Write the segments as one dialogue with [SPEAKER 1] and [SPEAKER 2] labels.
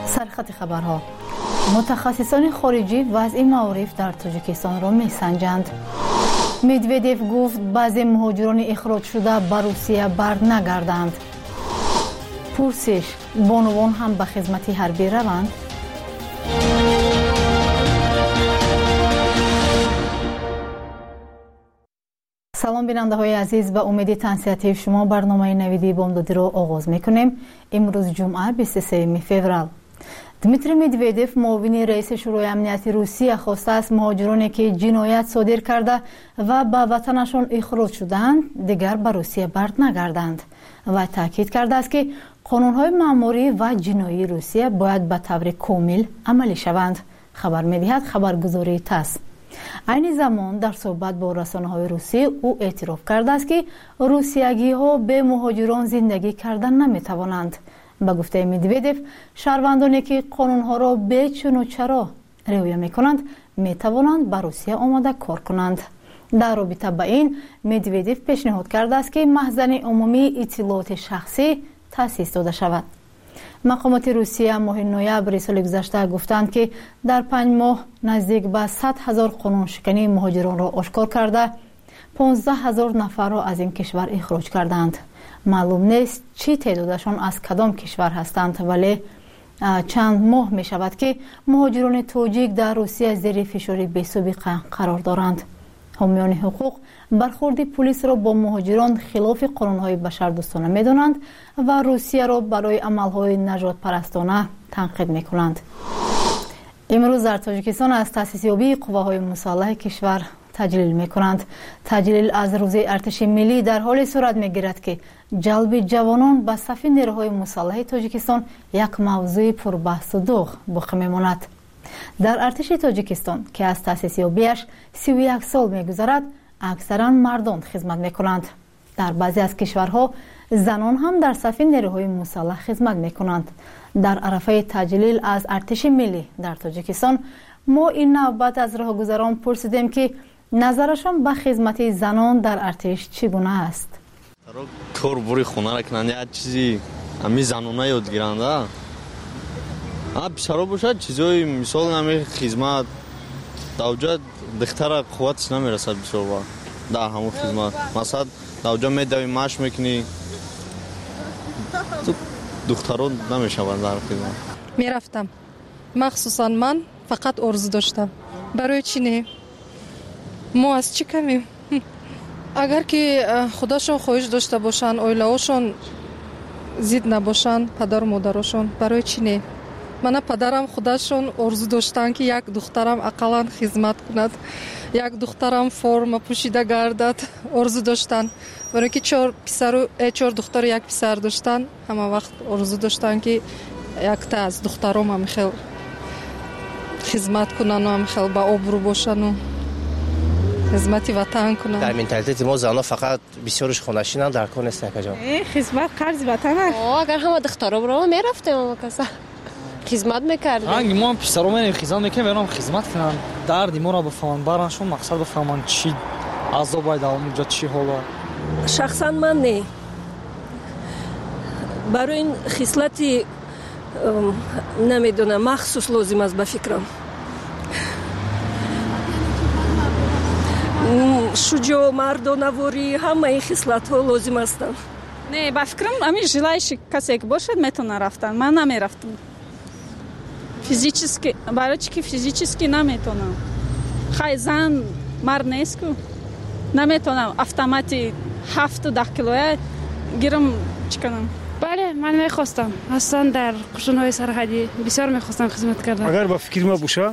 [SPEAKER 1] سرخط خبرها. متخصصان خارجی وضع معارف در تاجیکستان را میسنجند. مدودیف گفت بعضی مهاجران اخراج شده به روسیه برنگردند. پرسش: بانوان هم به خدمت حربی روند؟ سلام بیننده های عزیز، به امید تنصیحاتی شما برنامه نویدی بامدادی را آغاز میکنیم. امروز جمعه 23 فوریه. دمیتری مدودیف معاون رئیس شورای امنیتی روسیه خواسته است مهاجرانی که جنایت صادر کرده و به وطنشان اخراج شدند دیگر به روسیه برنگردند و تاکید کرده است که قانون‌های مأموری و جنایی روسیه باید به طور کامل عملی شوند. خبر می‌دهد خبرگزاری تاس. این زمان در صحبت با رسانه‌های روسی او اعتراف کرده است که روسیگی‌ها به مهاجران زندگی کردن نمی‌توانند. به گفته مدودیف، شهروندانی که قانون‌ها را به چون و چرا رعایت می‌کنند می‌توانند به روسیه آمده کار کنند. در رابطه با این مدودیف پیشنهاد کرده است که مخزن عمومی اطلاعات شخصی تأسیس داده شود. مقامات روسیه ماه نوامبر سال گذشته گفتند که در 5 ماه نزدیک به 100,000 قانون شکنی مهاجران را آشکار کرده 15,000 نفر را از این کشور اخراج کردند. معلوم نیست چی تعدادشان از کدام کشور هستند، ولی چند ماه می شود که مهاجران تاجیک در روسیه زیر فشار بی‌سابقه قرار دارند. حامیان حقوق برخورد پلیس را با مهاجران خلاف قانون‌های بشردوستانه می‌دانند و روسیه را برای عمل‌های نجات پرستانه تنقید می‌کنند. امروز در تاجیکستان از تأسیس یابی قواهای مسلح کشور تجلیل می‌کنند. تجلیل از روزه ارتش ملی در حال صورت می‌گیرد که جلب جوانان به صف نیروهای مسلح تاجیکستان یک موضوع پربحث و داغ باقی می‌ماند. در ارتش تاجیکستان که از تأسیس یابیش 31 سال می‌گذرد، اکثرا مردان خدمت می‌کنند. در بعضی از کشورها زنان هم در صف نیروهای مسلح خدمت می‌کنند. در عرفه تجلیل از ارتش ملی در تاجیکستان ما این نوبت از راهگذران پرسیدیم که نظرشان به خدمت زنان در ارتش چگونه است.
[SPEAKER 2] کار بوری خونه را کنند یک چیزی همین زنانه یاد گیرند. پسرها باشد چیزای مثال نمی خدمت دوجه دختر قوتش نمیرسد بسیار با در همون خدمت. مثلا دوجه میدوی ماش میکنی دختران نمیشوند در خدمت.
[SPEAKER 3] میرفتم مخصوصا من فقط آرزو داشتم. برای چی نه؟ ما از چی کمیم؟ اگر که خودشون خواهش داشته باشن، اویلهاشون زید نباشن، پدر و مادرشون، برای چی نه؟ من پدرم خودشون آرزو داشتن که یک دخترم اقلا خدمت کند، یک دخترم فرم پوشیده گردد، آرزو داشتن. برای که 4 دختر و یک پسر داشتن، همه وقت آرزو داشتن که یک تا از دخترام هم خیلی خدمت کنن و هم خیلی با آبرو باشن و خدمت وطن کنن.
[SPEAKER 4] در منتالیته ما زنها فقط بسیارش خونشینن، در کار نیست که جان.
[SPEAKER 5] خدمت قرض وطن است.
[SPEAKER 6] اگر همه دخترا برام میرفتیم کسا خدمت میکردیم.
[SPEAKER 7] ما پسرام خدمت میکنیم، برام خدمت کنن. درد ما را بفهمن، براشون مقصد بفهمن چی عذاب باید اونجا چی حالا.
[SPEAKER 8] شخصا من نه. برای این خصلتی نمیدونم مخصوص لازم است به فکرم. شجاع، مردانه‌واری، همه این خصلت ها لازم هستند.
[SPEAKER 5] نه به فکرم همین ژلایش کسی که باشد میتونه رفتن. من نمیرفتم. فیزیکی برای چی که فیزیکی نمیتونم. خیلی زن مرد نیست که نمیتونم اتوماتی 7-10 کیلویی گیرم چکنم.
[SPEAKER 9] بله من میخواستم اصلا در قشون‌های سرحدی بسیار میخواستم خدمت کردم.
[SPEAKER 10] اگر با فکر ما باشه،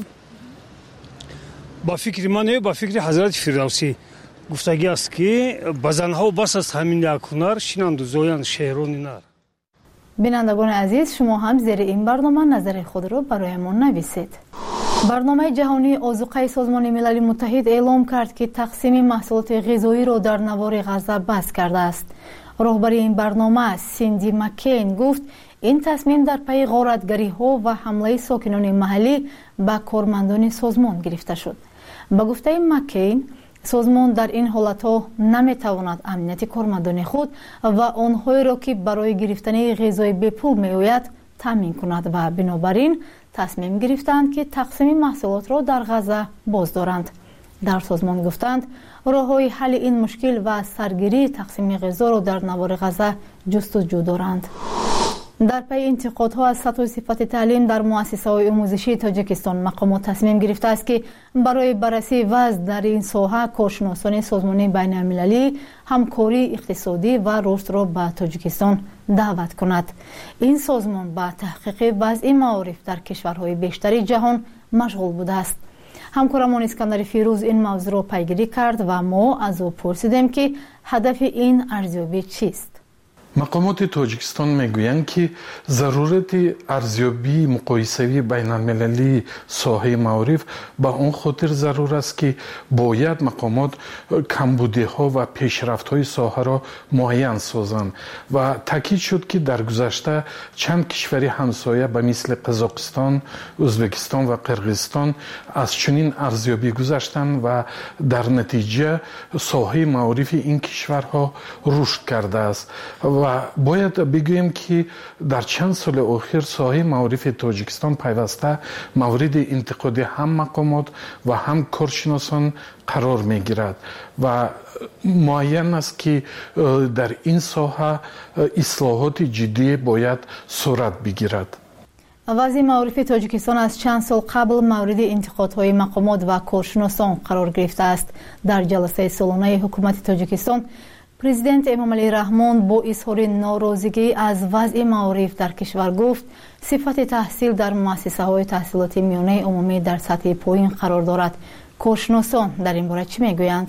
[SPEAKER 10] با فکر ما نه، با فکر حضرت فردوسی گفتگی است که بزنها بس از همین یک هنر شینند و زویند شهران نر.
[SPEAKER 1] بینندگان عزیز، شما هم زیر این برنامه نظر خود را برایمان نویسید. برنامه جهانی آذوقه سازمان ملل متحد اعلام کرد که تقسیم محصولات غذایی را در نوار غزه بس کرده است. راهبر این برنامه سیندی مکین گفت این تصمیم در پی غارتگری ها و حمله ساکنان محلی به کارمندان سازمان گرفته شد. به گفته مکین، سازمان در این حالتها نمیتواند امنیت کارمندان خود و آنهایی را که برای گرفتن غذای به پول میآید تامین کند و بنابراین تصمیم گرفتند که تقسیم محصولات را در غزه باز دارند. در سازمان گفتند راه‌های حل این مشکل و سرگیری تقسیم غذا را در نوار غزه جستجو دارند. در پی انتقادها از سطح و صفت تعلیم در مؤسسه‌های آموزشی تاجیکستان، مقامات تصمیم گرفته است که برای بررسی وضع در این ساحه کارشناسان سازمان بین‌المللی همکاری اقتصادی و رشد را به تاجیکستان دعوت کند. این سازمان به تحقیق وضع معارف در کشورهای بیشتر جهان مشغول بوده است. همکارمان اسکندر فیروز این موضوع را پیگیری کرد و ما از او پرسیدیم که هدف این ارزیابی چیست.
[SPEAKER 11] مقامات تاجیکستان میگویند که ضرورت ارزیابی مقایسوی بین المللی ساحه معارف به اون خاطر ضرور است که باید مقامات کمبودی ها و پیشرفت های ساحه را معین سازند و تاکید شد که در گذشته چند کشوری همسایه به مثل قزاقستان، ازبکستان و قرقیزستان از چنین ارزیابی گذشتند و در نتیجه ساحه معارف این کشورها رشد کرده است و باید بگوییم که در چند سال اخیر ساحه معارف تاجیکستان پیوسته مورد انتقاد هم مقامات و هم کارشناسان قرار می گیرد و معین است که در این ساحه اصلاحات جدی باید صورت بگیرد.
[SPEAKER 1] وضع معارف تاجیکستان از چند سال قبل مورد انتقادهای مقامات و کارشناسان قرار گرفته است. در جلسه سالانه حکومت تاجیکستان پرزیدنت امامعلی رحمان با اظهار ناراضگی از وضع معارف در کشور گفت صفت تحصیل در مؤسسه‌های تحصیلات میانه عمومی در سطح پایین قرار دارد. کارشناسان در این باره چی میگویند؟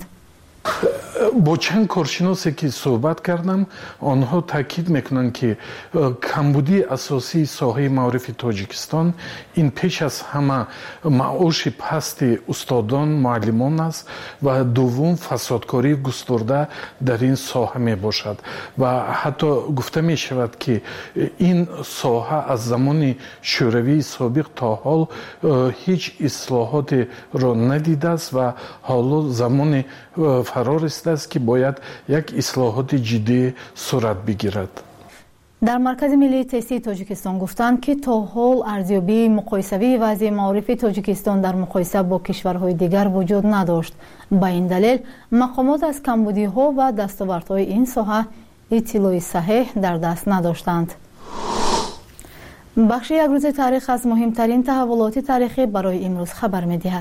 [SPEAKER 11] با چند کارشناسی که صحبت کردم آنها تاکید میکنند که کمبودی اساسی ساحه معارف تاجیکستان این پیش از همه معاش پست استادان معلمان است و دوم فسادکاری گسترده در این ساحه می باشد و حتی گفته می شود که این ساحه از زمان شوروی سابق تا حال هیچ اصلاحات را ندیده است و حالا زمان فرار است که باید یک اصلاحات جدی صورت بگیرد.
[SPEAKER 1] در مرکز ملی تحصیل تاجیکستان گفتند که تا حال ارزیابی مقایسوی وضع معارف تاجیکستان در مقایسه با کشورهای دیگر وجود نداشت. با این دلیل مقامات از کمبودی ها و دستاوردهای این ساحه اطلاع صحیح در دست نداشتند. بخش یک روز تاریخ از مهمترین تحولات تاریخی برای امروز خبر می‌دهد.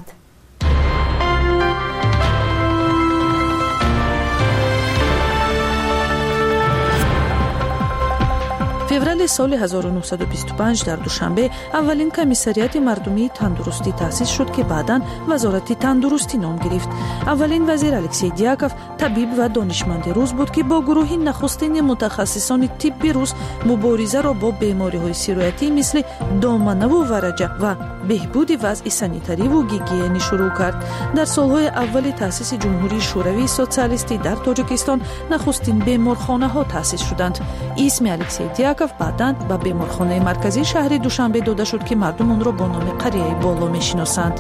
[SPEAKER 12] فеврали соли 1925 дар душанбе аввалин комиссарияти мардумии тандурустӣ таъсис шуд ки баъдан вазорати тандурустӣ ном гирифт. аввалин вазир Алексей Дьяков табиб ва донишманди рус буд ки бо гурӯҳи нахустини мутахассисони тибби рус муборизаро бо бемориҳои сироятӣ мисли доманаву вараҷа ва беҳбуди вазъи санитариву гигиенӣ шурӯъ кард. дар солҳои аввали таъсиси ҷумҳурии шӯравии социалистӣ дар тоҷикистон нахустин беморхонаҳо таъсис шуданд. исми Алексей Дьяков баъдан ба беморхонаи марказии шаҳри Душанбе дода шуд ки мардум онро бо номи қарияи боло мешиносанд.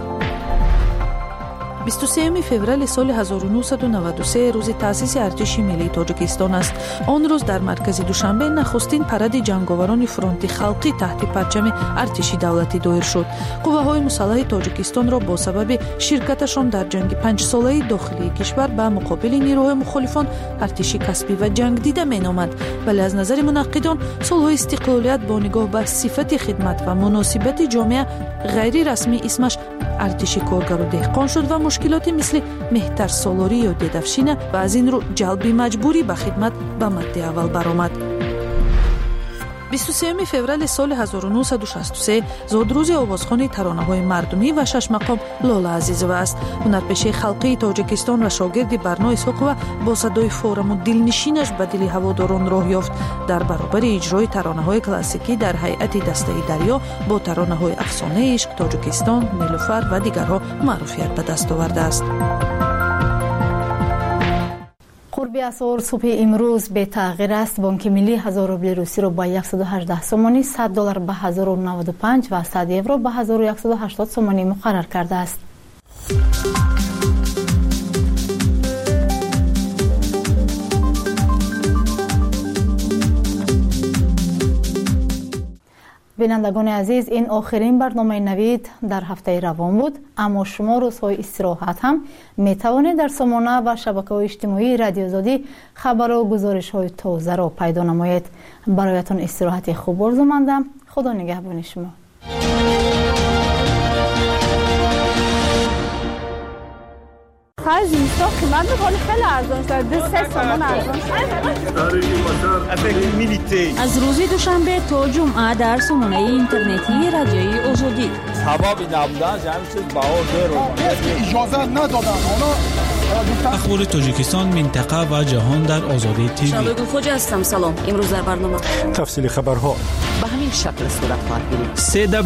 [SPEAKER 12] 23 феврали соли 1993 рӯзи таъсиси артиши миллии тоҷикистон аст. он рӯз дар маркази Душанбе нахустин паради ҷанговарони фронти халқӣ таҳти парчами артиши давлатӣ доир шуд. қувваҳои мусаллаҳи тоҷикистонро бо сабаби ширкаташон дар ҷанги 5-солаи дохилии кишвар ба муқобили нирӯҳои мухолифон артиши касбӣ ва ҷангдида меноманд, вале аз назари мунаққидон солҳои истиқлолият бо нигоҳ ба сифати хидмат ва муносибати ҷомеа ғайрирасмӣ исмаш артиши коргару деҳқон шуд ва мушкилоти мисли меҳтарсолорӣ ё дедавшина ва аз ин рӯ ҷалби маҷбурӣ ба хидмат ба мадди аввал баромад. 23 феврали соли 1963 зод рӯзи овозхони таронаҳои мардумӣ ва шашмақом Лола Азизова аст. ҳунарпешаи халқии Тоҷикистон ва шогирди Барно Исоқова бо садои фораму дилнишинаш ба дили ҳаводорон роҳ ёфт. дар баробари иҷрои таронаҳои классикӣ дар ҳайати Дастаи дарё бо таронаҳои Афсонаи ишқ, Тоҷикистон, Нилуфар ва дигарҳо маъруфият ба даст овардааст.
[SPEAKER 1] قرب اسعار صبح امروز به تغییر است. بانک ملی 1000 روبل روسی رو با 118 سومانی، $100 به 1095 و 100 یورو به 1180 سومانی مقرر کرده است. بینندگان عزیز، این آخرین برنامه نوید در هفته روان بود، اما شما روزهای استراحت هم می توانید در سامانه و شبکه‌های اجتماعی رادیو آزادی خبر و گزارش‌های تازه را پیدا نمایید. برایتان استراحت خوب آرزو مندم. خدا نگهبان شما.
[SPEAKER 13] خیلی زیستا قیمت میکنه، خیلی ارزان شده، 3 سامان ارزان شده.
[SPEAKER 14] از روز دوشنبه تا جمعه در سامانه اینترنتی رادیوی آزادی
[SPEAKER 15] سبب نبودن همین چیز بهار
[SPEAKER 16] اجازه ندادن.
[SPEAKER 17] اخبار تاجیکستان، منطقه و جهان در آزادی تیوی.
[SPEAKER 18] شادو خوجا هستم. سلام. امروز در برنامه
[SPEAKER 16] تفصیل خبرها
[SPEAKER 18] به همین شکل صورت خواهد گرفت.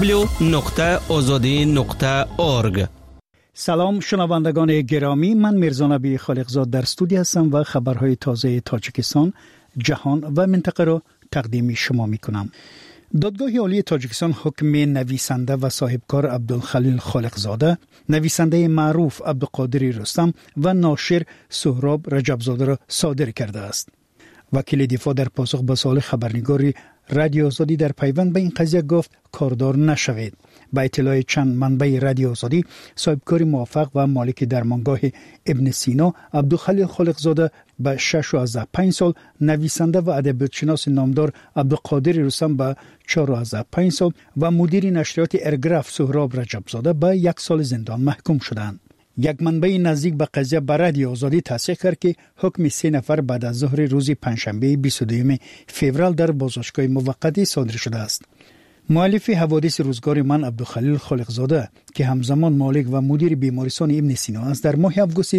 [SPEAKER 19] www.azadi.org.
[SPEAKER 20] سلام شنوندگان گرامی، من میرزا نبی خالقزاد در استودیو هستم و خبرهای تازه تاجیکستان، جهان و منطقه را تقدیم شما میکنم. دادگاه عالی تاجیکستان حکم نویسنده و صاحبکار عبدالخلیل خالقزاده، نویسنده معروف عبدالقادر رستم و ناشر سهراب رجبزاده را صادر کرده است. وکیل دفاع در پاسخ به سوال خبرنگار رادیو آزادی در پیوند به این قضیه گفت کاردار نشوید. با اطلاع چند منبع رادیو آزادی، صاحبکار موفق و مالک درمانگاه ابن سینا عبدالخلیل خالقزاده به 6.5 سال، نویسنده و ادبیاتشناس نامدار عبدالقادر رستم به 4.5 سال و مدیر نشریات ارگراف سهراب رجبزاده به 1 سال زندان محکوم شدند. یک منبع نزدیک به قضیه به رادیو آزادی تصدیق کرد که حکم 3 نفر بعد از ظهر روز پنجشنبه 22 فوریه در بازداشتگاه موقتی صادر شده است. مؤلف حوادث روزگار من عبدالخلیل خالقزاده که همزمان مالک و مدیر بیمارستان ابن سینا است، در ماه آگوست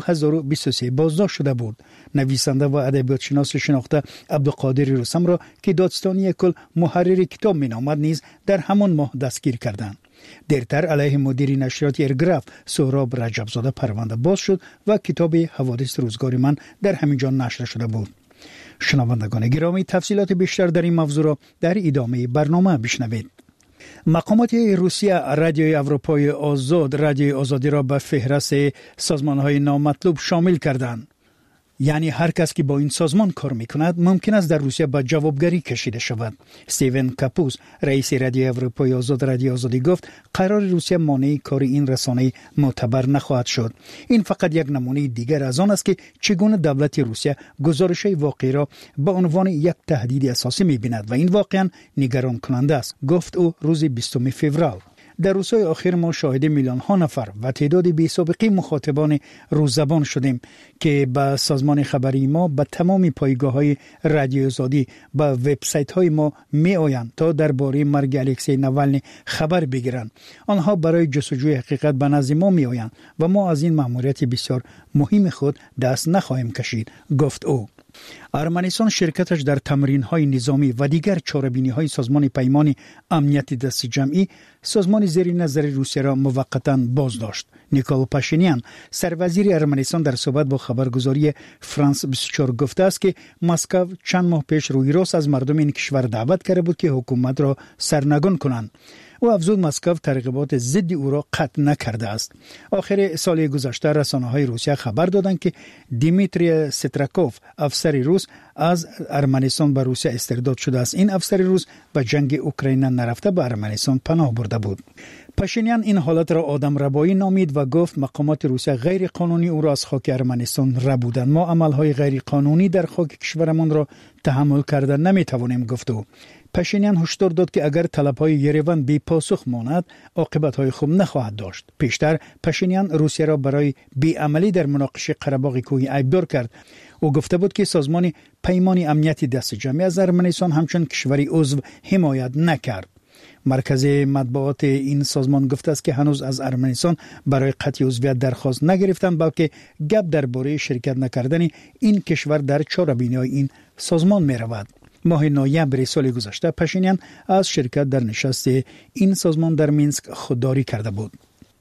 [SPEAKER 20] 2023 بازداشت شده بود. نویسنده و ادبیات شناس شناخته عبدالقادر رستم را که دادستانی کل محرر کتاب مینامد نیز در همان ماه دستگیر کردند. دیرتر علیه مدیر نشریات ارگراف سهراب رجبزاده پرونده باز شد و کتاب حوادث روزگار من در همینجا نشر شده بود. شنوندگان گرامی، تفصیلات بیشتر در این موضوع را در ادامه برنامه بشنوید. مقامات روسیه رادیوی اروپای آزاد رادیوی آزادی را به فهرست سازمان‌های نامطلوب شامل کردند. یعنی هر کس که با این سازمان کار میکند ممکن است در روسیه به جوابگری کشیده شود. استیون کاپوس، رئیس رادیوی اروپای آزاد رادیو آزادی گفت قرار روسیه مانع کار این رسانه معتبر نخواهد شد. این فقط یک نمونه دیگر از آن است که چگونه دولت روسیه گزارش واقعی را به عنوان یک تهدید اساسی می‌بیند و این واقعا نگران کننده است، گفت او روز 20 فوریه. در روزهای آخر ما شاهد میلیون ها نفر و تعداد بی‌سابقه مخاطبان روززبان شدیم که به سازمان خبری ما، به تمام پایگاه‌های رادیو آزادی، به وبسایت‌های ما می‌آیند تا درباره مرگ الکسی ناوالنی خبر بگیرند. آنها برای جستجوی حقیقت به نزد ما می‌آیند و ما از این مأموریت بسیار مهم خود دست نخواهیم کشید، گفت او. ارمنستان شرکتش در تمرین‌های نظامی و دیگر چاره‌بینی‌های سازمان پیمان امنیت دست جمعی، سازمان زیر نظر روسیه را موقتاً بازداشت. نیکول پاشینیان، سروزیر ارمنستان، در صحبت با خبرگزاری فرانس 24 گفته است که مسکو چند ماه پیش روی راست از مردم این کشور دعوت کرده بود که حکومت را سرنگون کنند. او افزود مسکو ترغیبات ضد او را قطع نکرده است. آخر سال گذشته رسانه‌های روسیه خبر دادند که دیمیتری استراکوف، افسر روس، از ارمنستان به روسیه استرداد شده است. این افسر روس به جنگ اوکراین نرفته به ارمنستان پناه برده بود. پاشینیان این حالت را آدم ربایی نامید و گفت مقامات روسیه غیر قانونی او را از خاک ارمنستان ربودند. ما عملهای غیر قانونی در خاک کشورمان را تحمل کردن نمیتوانیم، گفت او. پاشینیان هشدار داد که اگر طلب‌های یریون بی پاسخ ماند عاقبت‌های خوب نخواهد داشت. پیشتر پاشینیان روسیه را برای بی‌عملی در مناقشه قره‌باغ کوهی عیبدار کرد. او گفته بود که سازمان پیمان امنیت دست جمعی از ارمنستان همچون کشوری عضو حمایت نکرد. مرکز مطبوعات این سازمان گفته است که هنوز از ارمنستان برای قطع عضویت درخواست نگرفتند، بلکه گپ درباره شرکت نکردن این کشور در چاره‌بینی‌های این سازمان می‌رود. ماه نوامبر سال گذشته پاشینیان از شرکت در نشست این سازمان در مینسک خودداری کرده بود.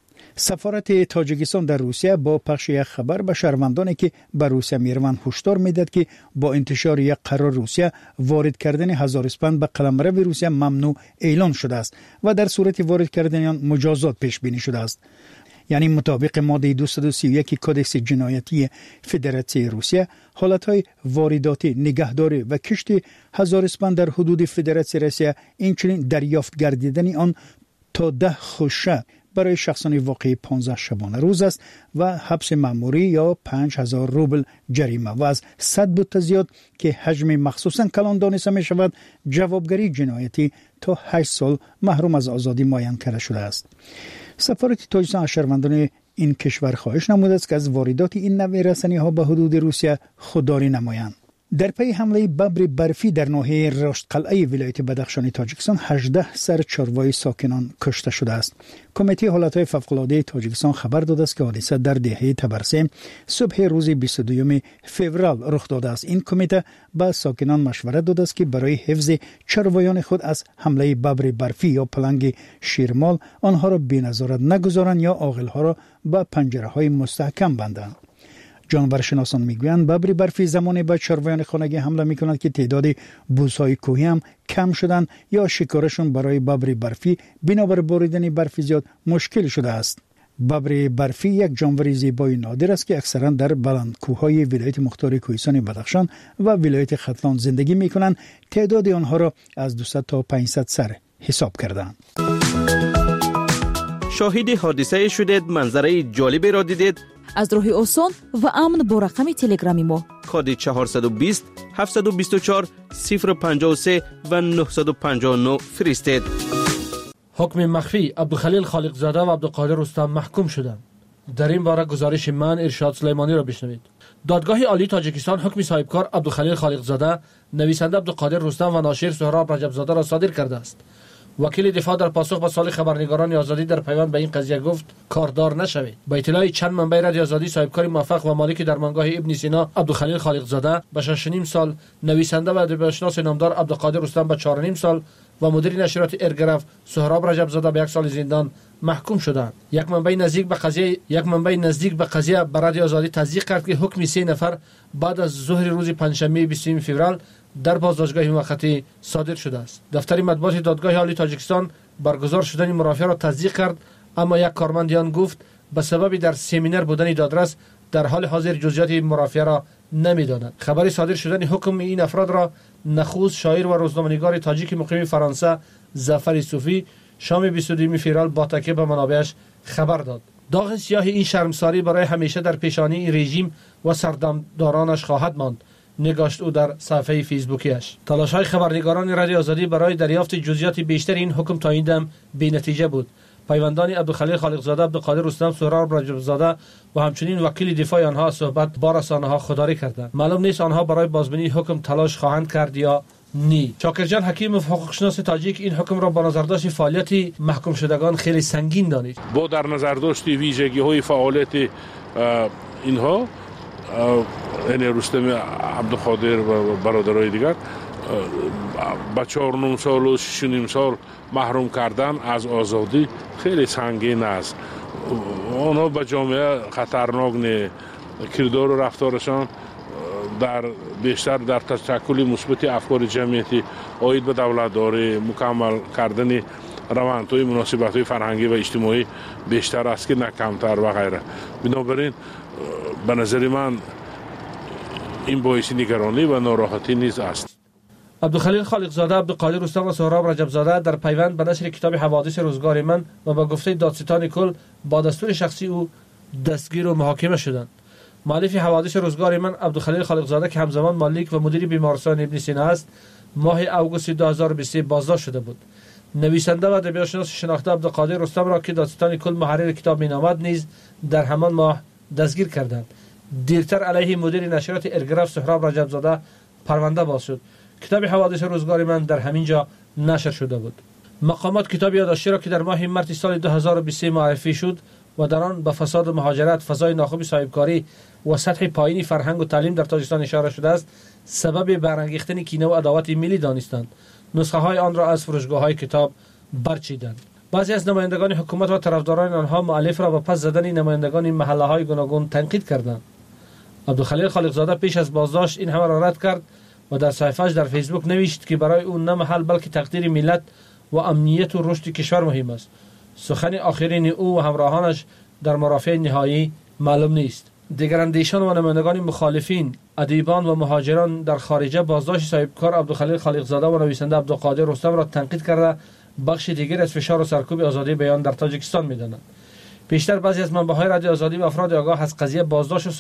[SPEAKER 20] سفارت تاجیکستان در روسیه با پخش یک خبر به شهروندانی که به روسیه میروند هشدار میداد که با انتشار یک قرار روسیه وارد کردن هزار اسپند به قلمرو روسیه ممنوع اعلان شده است و در صورت وارد کردن آن مجازات پیش بینی شده است. یعنی مطابق ماده 231 کدکس جنایتی فدراسیون روسیه حالتهای وارداتی، نگهداری و کشت هزار اسپند در حدود فدراسیون روسیه اینچنین دریافت گردیدن آن تا 10 خوشه برای شخصان واقعی 15 شبانه روز است و حبس مأموری یا 5000 روبل جریمه و از 100 بوته زیاد که حجم مخصوصا کلان دانسته می شود جوابگری جنایتی تا 8 سال محروم از آزادی معین کرده شده است. سفارت تاجیکستان از شهروندان این کشور خواهش نموده است که از واردات این نوع رسانی‌ها به حدود روسیه خودداری نمایند. در پی حمله ببر برفی در ناحیه رشتقلعه ولایت بدخشان تاجیکستان 18 سر چاروای ساکنان کشته شده است. کمیته حالتهای فوق‌العاده تاجیکستان خبر داده است که حادثه در دهه تبرسه صبح روز 22 فوریه رخ داده است. این کمیته به ساکنان مشورت داده است که برای حفظ چاروایان خود از حمله ببر برفی یا پلنگ شیرمال آنها را بی‌نظارت نگذارند یا عاقل‌ها را به پنجره‌های مستحکم بندند. جانورشناسان میگویند ببر برفی زمانی به چاروایان خانگی حمله میکند که تعداد بوس‌های کوهی هم کم شدن یا شکارشون برای ببر برفی بنابر باریدن برف زیاد مشکل شده است. ببر برفی یک جانور زیبای نادر است که اکثرا در بلندکوه‌های ولایت مختار کوهستان بدخشان و ولایت ختلان زندگی میکنند. تعداد آنها را از 200 تا 500 سر حساب کردند.
[SPEAKER 19] شاهد حادثه شدید، منظره جالبی را دیدید؟
[SPEAKER 12] از راه آسان و امن با رقم تلگرامی ما
[SPEAKER 19] کد 420 724 053 و 959 فرستید.
[SPEAKER 21] حکم مخفی عبدالخلیل خالقزاده و عبدالقادر رستم محکوم شدند. در این باره گزارش من ارشاد سلیمانی را بشنوید. دادگاه عالی تاجیکستان حکم صاحبکار عبدالخلیل خالقزاده، نویسنده عبدالقادر رستم و ناشر سهراب رجبزاده را صادر کرده است. وکیل دفاع در پاسخ به سوال خبرنگاران آزادی در پیوند به این قضیه گفت کاردار نشوید. با اطلاع چند منبع رادیو آزادی، صاحبکار موفق و مالک درمانگاه ابن سینا عبدالخلیل خالقزاده به 6.5 سال، نویسنده و ادبیاتشناس نامدار عبدالقادر رستم به 4.5 سال و مدیر نشریات ارگرف سهراب رجبزاده به 1 سال زندان محکوم شدند. یک منبع نزدیک به قضیه به رادیو آزادی تصدیق کرد که حکم 3 نفر بعد از ظهر روز پنجشنبه 20 فوریه در بازداشتگاه موقتی صادر شده است. دفتر مطبوعات دادگاه عالی تاجیکستان برگزار شدن مرافعه را تصدیق کرد، اما یک کارمند آن گفت به سبب در سمینار بودن دادرس در حال حاضر جزئیات مرافعه را نمی‌داند. خبر صادر شدن حکم این افراد را نخست شاعر و روزنامه‌نگار تاجیک مقیم فرانسه ظفر صوفی شام 22 فوریه با تکیه به منابعش خبر داد. داغ سیاه این شرمساری برای همیشه در پیشانی رژیم و سردمدارانش خواهد ماند، نگاشت او در صفحه فیسبوکیش. تلاش‌های خبرنگاران رادیو آزادی برای دریافت جزئیات بیشتر این حکم تا این دم بی‌نتیجه بود. پیوندان عبدالخلیل خالقزاده، عبدالقادر رستم، سهراب رجبزاده و همچنین وکیل دفاع آنها صحبت با رسانه‌ها خودداری کردند. معلوم نیست آنها برای بازبینی حکم تلاش خواهند کرد یا نی. شاکرجان حکیم حقوقشناس تاجیک این حکم را با نظرداشت فعالیت محکوم شدگان خیلی سنگین دانست.
[SPEAKER 22] با در نظرداشت ویژگی‌های فعالیت اینها یعنی رستم، عبدالقادر و برادرای دیگر با 4 سال و 6 سال محروم کردن از آزادی خیلی سنگین است. آنها به جامعه خطرناک نه. کردار و رفتارشان بیشتر در تشکل مثبت افکار جمعیتی عاید به دولتداری، مکمل کردن روندهای مناسبت‌های فرهنگی و اجتماعی بیشتر است که نه کمتر و غیره. بنابراین به نظر من این باعث نگرانی و ناراحتی نیز است.
[SPEAKER 21] عبدالخلیل خالقزاده، عبدالقادر رستم و سهراب رجبزاده در پیوند به نشر کتاب حوادث روزگار من و با گفته دادستان کل با دستور شخصی او دستگیر و محاکمه شدند. مؤلف حوادث روزگار من عبدالخلیل خالقزاده که همزمان مالک و مدیر بیمارستان ابن سینا است، ماه اوگوست 2023 بازداشت شده بود. نویسنده و ادبیاتشناس شناخته عبدالقادر رستم را که دادستان کل محرر کتاب مینامد نیز در همان ماه دستگیر کردند. دیرتر علیه مدیر نشریات ارگرف سهراب رجبزاده پرونده باز شد. کتاب حوادث روزگار من در همین جا نشر شده بود. مقامات کتاب یادداشتی را که در ماه مارس سال 2023 معرفی شد و در آن به فساد و مهاجرت، فضای ناخوب صاحبکاری و سطح پایینی فرهنگ و تعلیم در تاجیکستان اشاره شده است، سبب برانگیختن کینه و عداوت ملی دانستند. نسخه های آن را از فروشگاه های کتاب برچیدند. بعضی از نمایندگان حکومت و طرفداران آنها مؤلف را با پس زدن نمایندگان محله های گوناگون تنقید کردند. عبدالخلیل خالقزاده پیش از بازداشت این همه را رد کرد و در صفحه‌اش در فیسبوک نوشت که برای او نه محل بلکه تقدیر ملت و امنیت و رشد کشور مهم است. سخن آخرین او و همراهانش در مرافع نهایی معلوم نیست. دیگر اندیشان و نمایندگان مخالفین، ادیبان و مهاجران در خارجه بازداشت صاحبکار عبدالخلیل خالقزاده و نویسنده عبدالقادر رستم را تنقید کرده بخش دیگر از فشار و سرکوب آزادی بیان در تاجیکستان می‌دانند. بیشتر بعضی از منبع‌های رادیو آزادی و افراد آگاه از قضیه بازداشت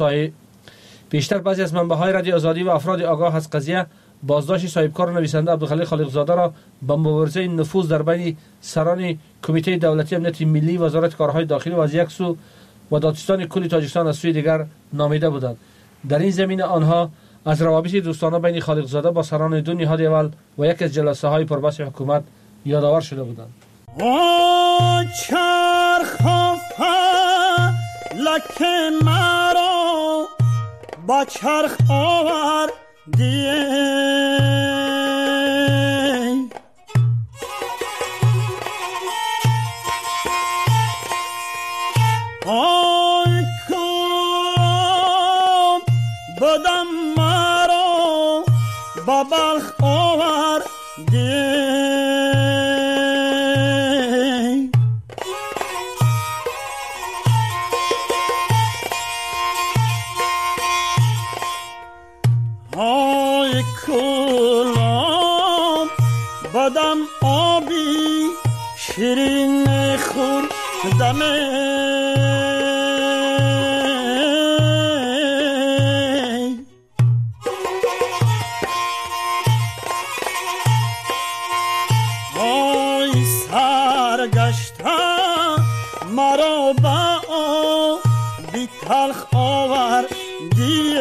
[SPEAKER 21] صاحبکار نویسنده عبدالخلیل خالقزاده را به مبارزه نفوذ در بین سران کمیته دولتی امنیت ملی، وزارت کارهای داخلی و از یک سو و دادستان کل تاجیکستان از سوی دیگر نامیده بودند. در این زمینه آنها از روابط دوستانه بین خالقزاده با سران دو نهاد اول و یک از جلسه های پربحث حکومت یادآور شده بودند.
[SPEAKER 2] با چرخ آور آی کام بدم مرا با بلخ آور آی کلام بدم آبی شیرین خوردم آی سرگشتم مرا با آبی تلخ آوردی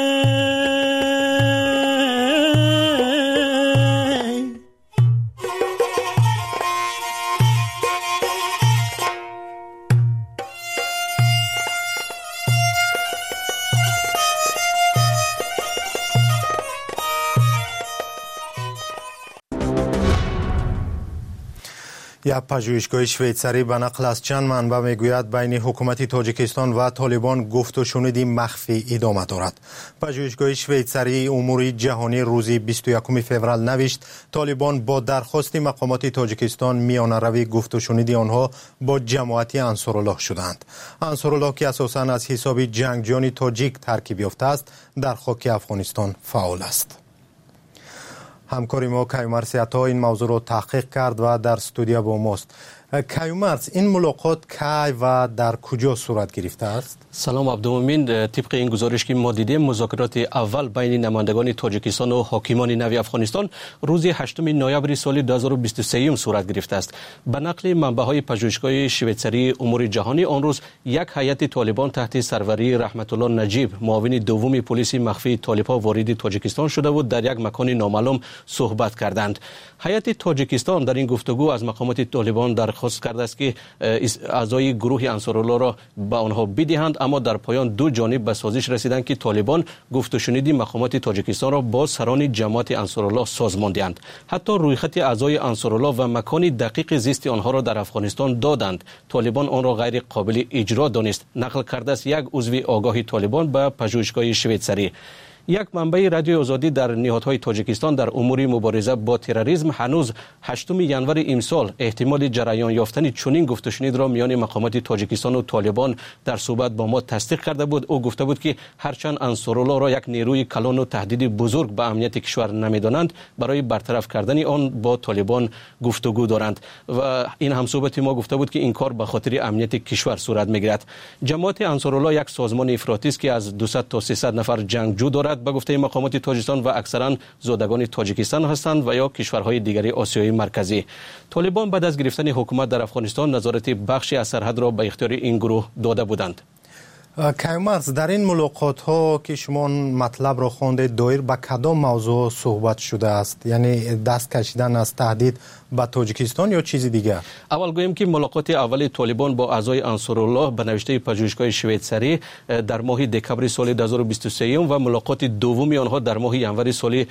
[SPEAKER 3] یک پژوهشگاه شویتساری به نقل از چند منبع میگوید بین حکومت تاجیکستان و طالبان گفت و شنودی مخفی ادامه دارد. پژوهشگاه شویتساری امور جهانی روز 21 فوریه نوشت طالبان با درخواست مقامات تاجیکستان میانه روی گفت و شنودی آنها با جماعت انصارالله شدند. انصارالله که اساساً از حساب جنگجویان تاجیک ترکیب یافته است در خاک افغانستان فعال است. همکار ما کیومرث عطا این موضوع را تحقیق کرد و در استودیو با ماست. کیومرث، این ملاقات کی و در کجا صورت گرفته است؟
[SPEAKER 23] سلام عبدالمؤمن، طبق این گزارش که ما دیدیم مذاکرات اول بین نمایندگان تاجیکستان و حاکمان نوی افغانستان روز 8 نوامبر سال 2023 صورت گرفته است. به نقل منبع‌های پژوهشگاه شویتساری امور جهانی آن روز یک هیئت طالبان تحت سروری رحمت الله نجیب معاون دوم پلیس مخفی طالب‌ها وارد تاجیکستان شده و در یک مکان نامعلوم صحبت کردند. هیئت تاجیکستان در این گفتگو از مقامات طالبان درخواست کرده است که اعضای گروه انصارالله را به آنها بدهند، اما در پایان دو جانب به سازش رسیدند که طالبان گفت و شنودی مقامات تاجیکستان را با سران جماعت انصارالله سازماندند. حتی رویخط اعضای انصارالله و مکان دقیق زیست آنها را در افغانستان دادند. طالبان آن را غیر قابل اجرا دانست، نقل کرده است یک عضو آگاه طالبان به پژوهشگاه شویتساری. یک منبع رادیو آزادی در نهادهای تاجیکستان در امور مبارزه با تروریسم هنوز 8 ژانویه امسال احتمال جریان یافتن چنین گفت و شنود را میان مقامات تاجیکستان و طالبان در صحبت با ما تصدیق کرده بود. او گفته بود که هرچند انصارالله را یک نیروی کلان و تهدید بزرگ به امنیت کشور نمیدانند، برای برطرف کردن آن با طالبان گفتگو دارند و این همصحبت ما گفته بود که این کار به خاطر امنیت کشور صورت میگیرد. جماعت انصارالله یک سازمان افراطی است که از 200 تا 300 نفر جنگجو دارد به گفته مقامات تاجیکستان و اکثرا زادگان تاجیکستان هستند و یا کشورهای دیگری آسیای مرکزی. طالبان بعد از گرفتن حکومت در افغانستان نظارت بخشی از سرحد را به اختیار این گروه داده بودند.
[SPEAKER 3] کیومرث، در این ملاقات ها که شما مطلب را خواندید دایر به کدام موضوع صحبت شده است؟ یعنی دست کشیدن از تهدید به تاجیکستان یا چیزی دیگر؟
[SPEAKER 23] اول گویم که ملاقات اول طالبان با اعضای انصارالله به نوشته پژوهشگاه شویتساری در ماه دکمبر سال 2023 و ملاقات دومی آنها در ماه ژانویه سال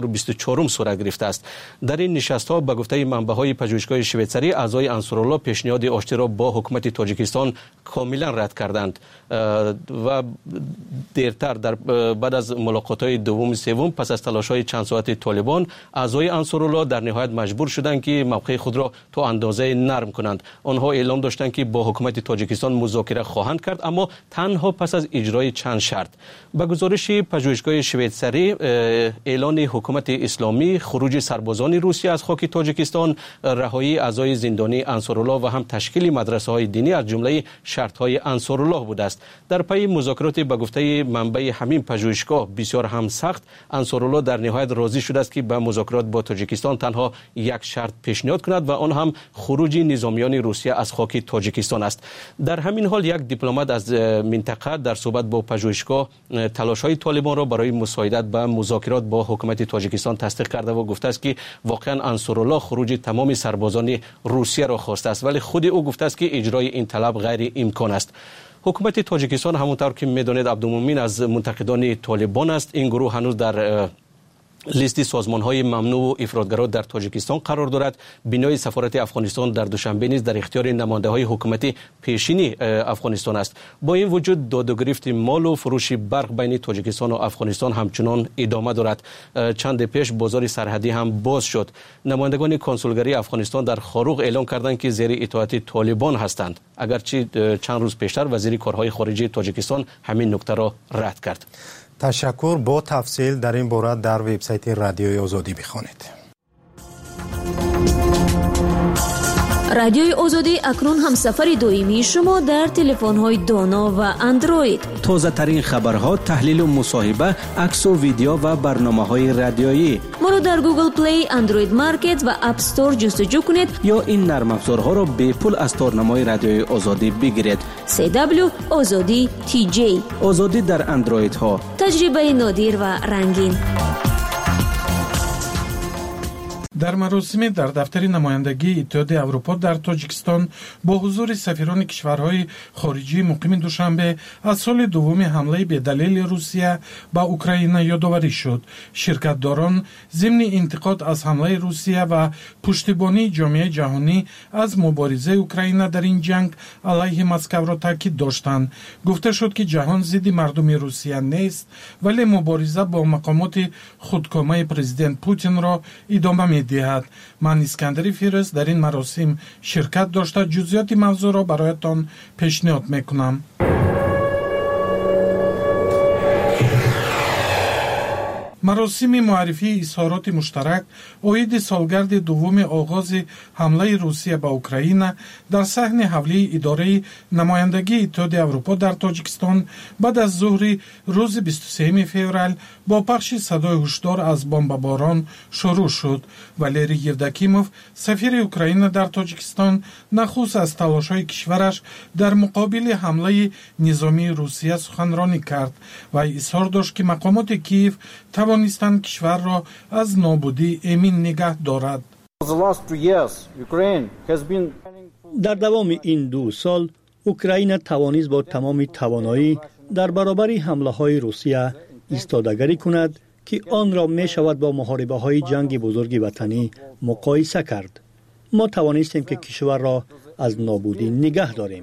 [SPEAKER 23] 2024 صورت گرفته است. در این نشست ها به گفته منبع های پژوهشگاه شویتساری اعضای انصارالله پیشنهاد آشتی را با حکومت تاجیکستان کاملا رد کردند. و دیرتر در بعد از ملاقات‌های دوم سوم پس از تلاش‌های چند ساعتی طالبان، اعضای انصارالله در نهایت مجبور شدند که موقع خود را تا اندازه نرم کنند. آنها اعلام داشتند که با حکومت تاجیکستان مذاکره خواهند کرد، اما تنها پس از اجرای چند شرط. به گزارش پژوهشگاه شویتزری، اعلان حکومت اسلامی، خروج سربازان روسیه از خاک تاجیکستان، رهایی اعضای زندانی انصارالله و هم تشکیل مدرسه‌های دینی از جمله شرط‌های انصارالله بوده است. در پی مذاکرات به گفته منبع همین پژوهشگاه بسیار هم سخت، انصارالله در نهایت راضی شده است که به مذاکرات با تاجیکستان تنها یک شرط پیشنهاد کند و آن هم خروج نظامیان روسیه از خاک تاجیکستان است. در همین حال یک دیپلمات از منطقه در صحبت با پژوهشگاه تلاش‌های طالبان را برای مساعدت به مذاکرات با حکومت تاجیکستان تصدیق کرده و گفته است که واقعا انصارالله خروج تمام سربازان روسیه را خواسته است، ولی خود او گفته است که اجرای این طلب غیر امکان است. حکومت تاجیکستان همونطور که می‌دانید عبدالمؤمن از منتقدان طالبان است. این گروه هنوز در لیست سازمان‌های ممنوع و افراطگرا در تاجیکستان قرار دارد. بنای سفارت افغانستان در دوشنبه نیز در اختیار نماینده‌های حکومت پیشینی افغانستان است. با این وجود داد و گریفت مال و فروش برق بین تاجیکستان و افغانستان همچنان ادامه دارد. چند پیش بازار سرحدی هم باز شد. نمایندگان کنسولگری افغانستان در خاروق اعلام کردند که زیر اطاعت طالبان هستند، اگرچه چند روز پیشتر وزیر کارهای خارجه تاجیکستان همین نکته را رد کرد.
[SPEAKER 3] تشکر. با تفصیل در این باره در وبسایت رادیوی آزادی بخوانید.
[SPEAKER 14] رادیوی آزادی اکنون هم سفر دائمی شما در تلفن‌های دانا و اندروید.
[SPEAKER 23] تازه ترین خبرها، تحلیل و مصاحبه، عکس و ویدیو و برنامه‌های رادیویی.
[SPEAKER 14] ما رو در گوگل پلی، اندروید مارکت و اپ استور جستجو کنید
[SPEAKER 23] یا این نرم افزارها را به پول از تارنمای رادیوی آزادی بگیرید.
[SPEAKER 14] CW آزادی TJ.
[SPEAKER 23] آزادی در اندروید ها.
[SPEAKER 14] تجربه نادر و رنگین.
[SPEAKER 11] در مراسم در دفتر نمایندگی اتحاد اروپا در تاجیکستان با حضور سفیران کشورهای خارجی مقیم دوشنبه از سال دوم حمله به دلیل روسیه به اوکراین یادآوری شد. شرکتداران ضمن انتقاد از حمله روسیه و پشتیبانی جامعه جهانی از مبارزه اوکراین در این جنگ علیه مسکو را تاکید داشتند. گفته شد که جهان ضد مردم روسیه نیست، ولی مبارزه با مقامات خودکامه پرزیدنت پوتین را ادامه می‌دهد. من اسکندری فیرز در این مراسم شرکت داشته جزئیات موضوع را برایتان پیشنهاد میکنم. مراسم معرفی اظهارات مشترک عید سالگرد دوم آغاز حمله روسیه به اوکراین در صحن حولی اداره نمایندگی اتحاد اروپا در تاجیکستان بعد از ظهر روز 23 فوریه با پخش صدای هشدار از بمباران شروع شد. والری یevdokimov سفیر اوکراین در تاجیکستان نخست از تلاش‌های کشورش در مقابل حمله نظامی روسیه سخنرانی کرد و اظهار داشت که مقامات کیف توانستند کشور را از نابودی امن نگه دارد.
[SPEAKER 20] در دوام این 2 سال اوکراین توانست با تمام توانایی در برابر حمله‌های روسیه ایستادگی کند که آن را می شود با محاربه‌های جنگ بزرگ وطنی مقایسه کرد. ما توانستیم که کشور را از نابودی نگه داریم.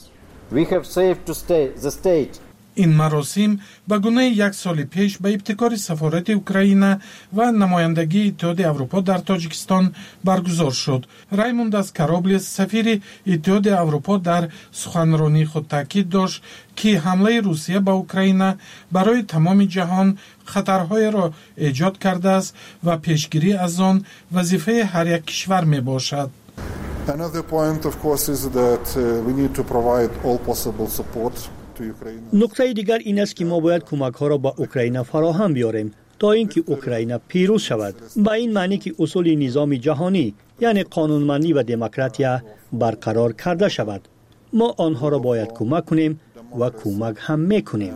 [SPEAKER 11] این مراسم به گونه 1 سال پیش به ابتکار سفارت اوکراین و نمایندگی اتحاد اروپا در تاجیکستان برگزار شد. رایمونداس کارابلیس سفیر اتحاد اروپا در سخنرانی خود تاکید داشت که حمله روسیه به اوکراین برای تمام جهان خطرهای را ایجاد کرده است و پیشگیری از آن وظیفه هر یک کشور می باشد.
[SPEAKER 4] Another point of course is that we need to provide all possible support.
[SPEAKER 20] نکته دیگر این است که ما باید کمک ها را به اوکراین فراهم بیاریم تا اینکه اوکراین پیروز شود. با این معنی که اصول نظام جهانی یعنی قانونمندی و دموکراسی برقرار کرده شود. ما آنها را باید کمک کنیم و کمک هم میکنیم.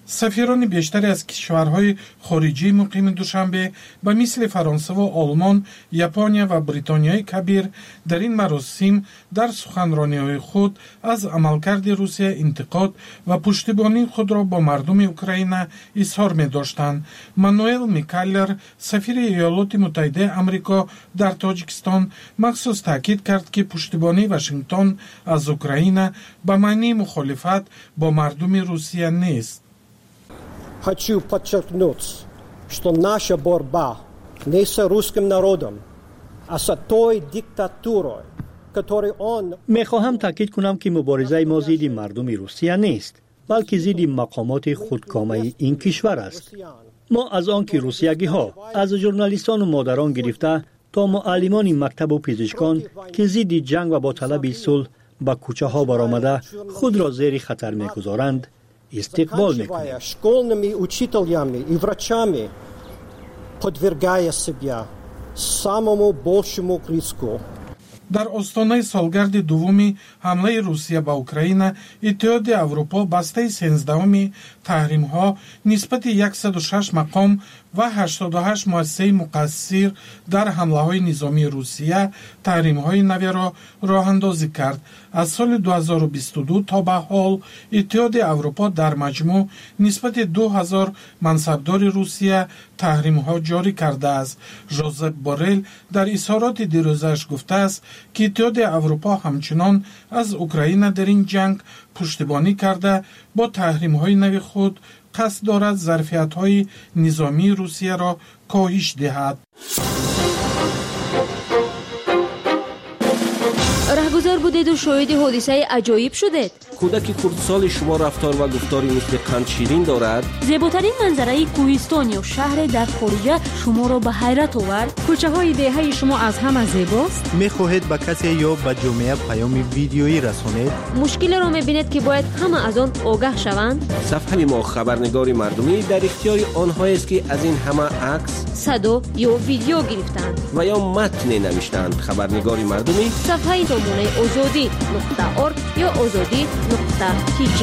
[SPEAKER 11] سفیران بیشتری از کشورهای خارجی مقیم دوشنبه به مثل فرانسه و آلمان، ژاپن و بریتانیای کبیر در این مراسم در سخنرانی‌های خود از عملکرد روسیه انتقاد و پشتیبانی خود را با مردم اوکراین اظهار می‌داشتند. مانوئل میکالر، سفیر ایالات متحده آمریکا در تاجیکستان، مخصوص تاکید کرد که پشتیبانی واشنگتن از اوکراین به معنی مخالفت با مردم روسیه نیست.
[SPEAKER 6] Хочу подчеркнуть, что наша борьба не с русским народом, а с той диктатурой, которой он...
[SPEAKER 20] میخواهم تاکید کنم که مبارزه ما ضد مردم روسیه نیست، بلکه ضد مقامات خودکامه این کشور است. ما از آن که روسیگی ها از ژورنالیستان و مادران گرفته تا معلمان مکتب و پزشکان که ضد جنگ و با طلب صلح به کوچه ها برآمده خود را زیر خطر میگذارند استقبال میکنیم.
[SPEAKER 6] Школьными учителями и врачами подвергая себя самому большому риску.
[SPEAKER 11] در آستانه سالگرد دومی حمله روسیه به اوکراین، اتحاد اروپا بسته 13 تحریم ها نسبت 106 مقام و 88 مؤسسه مقصر در حمله های نظامی روسیه تحریم های نوی را راه اندازی کرد. از سال 2022 تا به حال اتحاد اروپا در مجموع نسبت 2000 منصبدار روسیه تحریم ها جاری کرده است. ژوزپ بورل در اظهارات دیروزش گفته است که اتحاد اروپا همچنان از اوکراین در این جنگ پشتیبانی کرده با تحریم های نوی خود قصد دارد ظرفیت های نظامی روسیه را کاهش دهد.
[SPEAKER 14] رهگذر بودید و شاهد حادثه عجایب شدید.
[SPEAKER 19] کودک کردسال شما رفتار و گفتاری مثل قند شیرین دارد.
[SPEAKER 14] زیباترین منظره کوهستان یا شهر در خارج شما را به حیرت آورد.
[SPEAKER 7] کوچه های دهه شما از همه زیباست.
[SPEAKER 3] می‌خواهید به کسی یا به جامعه پیام ویدیویی رسانید؟
[SPEAKER 14] مشکل را می‌بینید که باید همه از آن آگاه شوند.
[SPEAKER 19] صفحه ما خبرنگار مردمی در اختیار آنهایی است که از این همه عکس،
[SPEAKER 14] صدا یا ویدیو گرفتند
[SPEAKER 19] و یا متن نوشتند. خبرنگار مردمی
[SPEAKER 14] صفحه نمونه azadi.org یا azadi.tg.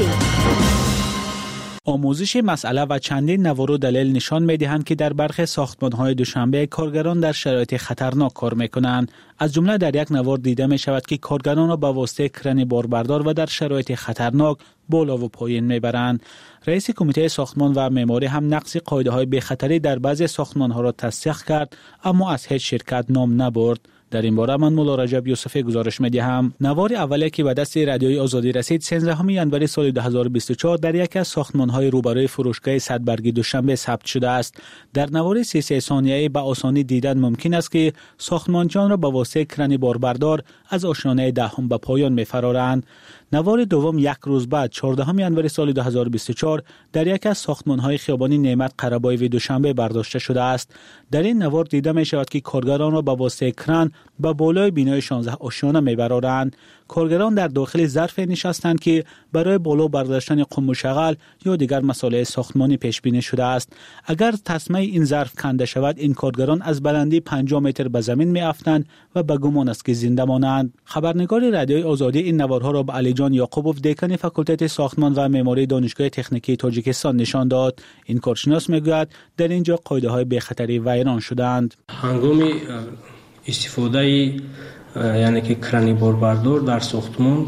[SPEAKER 17] آموزش مسئله و چندین نوار و دلیل نشان می‌دهند که در برخی ساختمان‌های دوشنبه کارگران در شرایط خطرناک کار می‌کنند. از جمله در یک نوار دیده می‌شود که کارگران را به واسطه کرن باربردار و در شرایط خطرناک بالا و پایین می‌برند. رئیس کمیته ساختمان و معماری هم نقض قاعده‌های بی‌خطری در بعضی ساختمان‌ها را تصدیق کرد، اما از هیچ شرکت نام نبرد. در این باره من مولا رجب یوسفی گزارش می‌دهم. نوار اولی که به دست رادیوی آزادی رسید 13 ژانویه سال 2024 در یکی از ساختمان‌های روبروی فروشگاه صدبرگی دوشنبه ثبت شده است. در نوار 33 ثانیه‌ای به آسانی دیدن ممکن است که ساختمانچیان را به واسطه کرن باربردار از آشیانه دهم به پایان می‌فرارند. نوار دوم یک روز بعد 14 ژانویه سال 2024 در یکی از ساختمان‌های خیابان نعمت قره‌بایی دوشنبه برداشته شده است. در این نوار دیده می‌شود که کارگران را به واسطه کرن به بالای بینای 16 آشیانه می‌برند. کارگران در داخل ظرف نشستند که برای بالا برداشتن قم و شغل یا دیگر مسائل ساختمانی پیش بینی شده است. اگر تسمه این ظرف کنده شود، این کارگران از بلندی 50 متر به زمین می‌افتند و به گمان است که زنده مانند. خبرنگار رادیوی آزادی این نوارها را به علی جان یعقوبوف، دکان فاکولته ساختمان و معماری دانشگاه تکنیکی تاجیکستان نشان داد. این کارشناس میگوید در اینجا قاعده‌های بی‌خطری ویران شدند.
[SPEAKER 8] هنگام استفاده یعنی که کرانی باربردار در ساختمان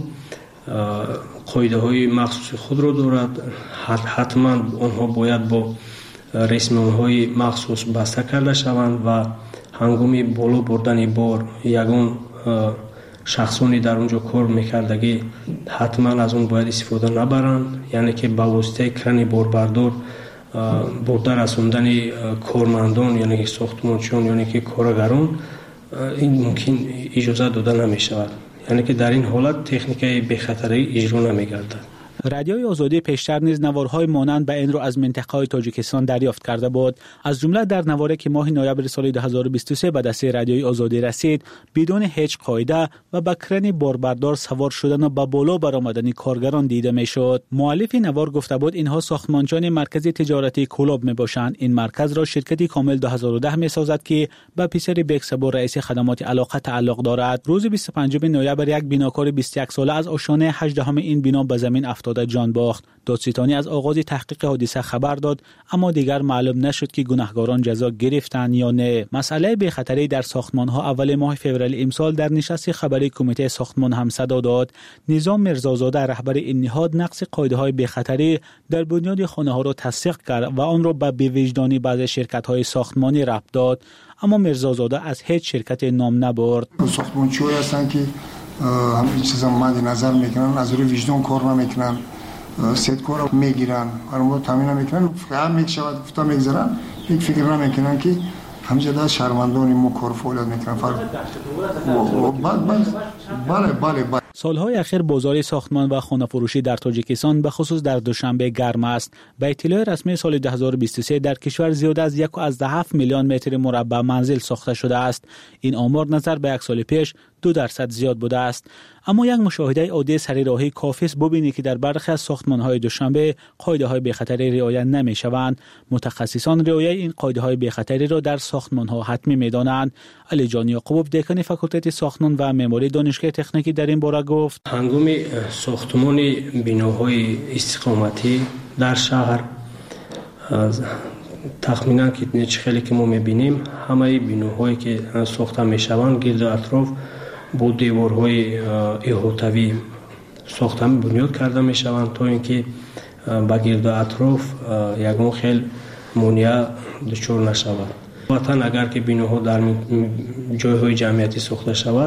[SPEAKER 8] قاعده های مخصوص خود را دارد. حتما آنها باید با رسمی های مخصوص بسته کرده شوند و هنگام بالا بردن بار یگان شخصانی در اونجا کار میکردگی حتما از اون باید استفاده نبرند، یعنی که با واسطه کرانی باربردار برده رسوندن کارمندان یعنی که ساختمانچیان یعنی که کارگران این ممکن اجازه داده نمی شود، یعنی که در این حالت تکنیک بی‌خطری اجرا نمی گردد.
[SPEAKER 17] رادیوی آزادی پیشتر نیز نوارهای مانند به این رو از منطقه‌های تاجیکستان دریافت کرده بود. از جمله در نواری که ماه نوامبر سال 2023 به دست رادیوی آزادی رسید، بدون هیچ قاعده و با کرن باربردار سوار شدن و به بالا برآمدن کارگران دیده میشد. مؤلف نوار گفته بود اینها ساختمانچان مرکز تجارتی کلوب میباشند. این مرکز را شرکتی کامل 2010 میسازد که به پسر بیگ صبور رئیس خدمات علاقه تعلق دارد. روز 25 نوامبر یک بناکار 21 ساله از آشیانه 18 این بنا به زمین افتاد افتاده جان باخت. دادستانی از آغاز تحقیق حادثه خبر داد اما دیگر معلوم نشد که گناهکاران جزا گرفتند یا نه. مسئله بی‌خطری در ساختمان‌ها اول ماه فوریه امسال در نشست خبری کمیته ساختمان هم صدا داد. نظام میرزازاده رهبر این نهاد نقض قاعده‌های بی‌خطری در بنیاد خانه‌ها را تصدیق کرد و آن را به بی‌وجدانی بعضی شرکت‌های ساختمانی ربط داد، اما میرزازاده از هیچ شرکت نام نبرد.
[SPEAKER 5] ساختمانچی‌هایی هستند که همین چیزا مد نظر میکنن، از روی وجدان کار نمیکنن، سیدکار میگیرن، هرمون تامین نمیکنن، فقط میشود گفتا میگذارن، یک فکر نمیکنن که همزده شرمندان ما کار فعالیت میکنن. بله.
[SPEAKER 17] سالهای اخیر بازار ساختمان و خانه فروشی در تاجیکستان به خصوص در دوشنبه گرم است. به اطلاع رسمی سال 2023 در کشور زیاد از 1.7 میلیون متر مربع منزل ساخته شده است. این آمار نظر به یک سال پیش 2% زیاد بوده است. اما یک مشاهده عادی سریراهی کافی است ببینید که در برخی از ساختمان‌های دوشنبه قاعده‌های بی‌خطری رعایت نمی‌شوند. متخصصان رعایت این قاعده‌های بی‌خطری را در ساختمان‌ها حتمی می‌دانند. علی جان یعقوب دکان فاکولته ساختمان و معماری دانشگاه تکنیکی در این باره گفت:
[SPEAKER 8] هنگام ساختمان بناهای استقامتی در شهر تخمینا که خیلی که ما می‌بینیم همه بناهایی که ساخته می‌شوند گرد اطراف با دیوارهای احاطوی ساخته بنیاد کرده می‌شوند تا اینکه با گرد اطراف یگان خیلی مانع دچار نشود. وطن اگر که بناها در جایهای جمعیتی ساخته شود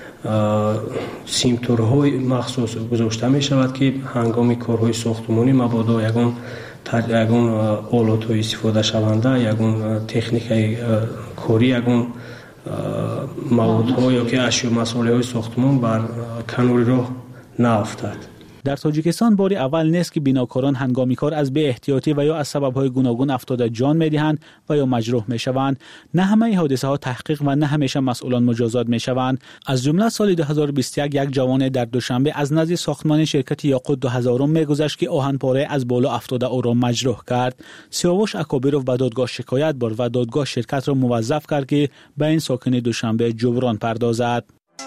[SPEAKER 8] سیمتورهای مخصوص گذاشته می شود که هنگام کارهای ساختمانی مبادا یگان آلات های استفاده شونده، یگان تکنیک کاری، یگان مواد ها یا که اشیا مسائل های ساختمان بر کنار راه نیفتد.
[SPEAKER 17] در تاجیکستان باری اول نیست که بناکاران هنگامی کار از بی احتیاطی و یا از سبب‌های گوناگون افتاده جان می‌دهند و یا مجروح می‌شوند. نه همه حادثه‌ها تحقیق و نه همیشه مسئولان مجازات می‌شوند. از جمله سال 2021 یک جوان در دوشنبه از نزد ساختمان شرکت یاقوت 2000 می‌گذشت که آهن‌پاره از بالا افتاده او را مجروح کرد. سیاوش اکابیروف به دادگاه شکایت برد و دادگاه شرکت را موظف کرد که به این ساکن دوشنبه جبران پردازد.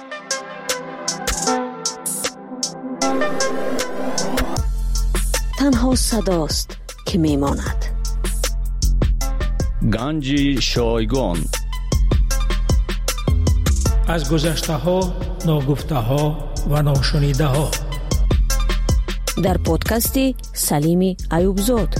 [SPEAKER 14] تنها صداست که میماند.
[SPEAKER 9] گنج شایگان
[SPEAKER 10] از گذشته ها، ناگفته ها و ناشنیده ها
[SPEAKER 14] در پادکست سلیم ایوبزاد.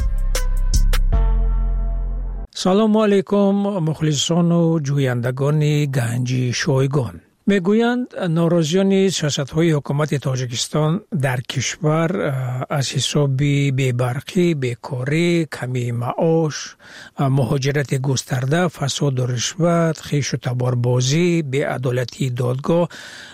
[SPEAKER 10] سلام علیکم مخلصان و جویندگان گنج شایگان. میگویند ناراضیان سیاست‌های حکومت تاجیکستان در کشور از حساب بی‌برقی، بیکاری، کمی معاش، مهاجرت گسترده، فساد و رشوت، خویش و تباربازی، بی‌عدالتی دادگاه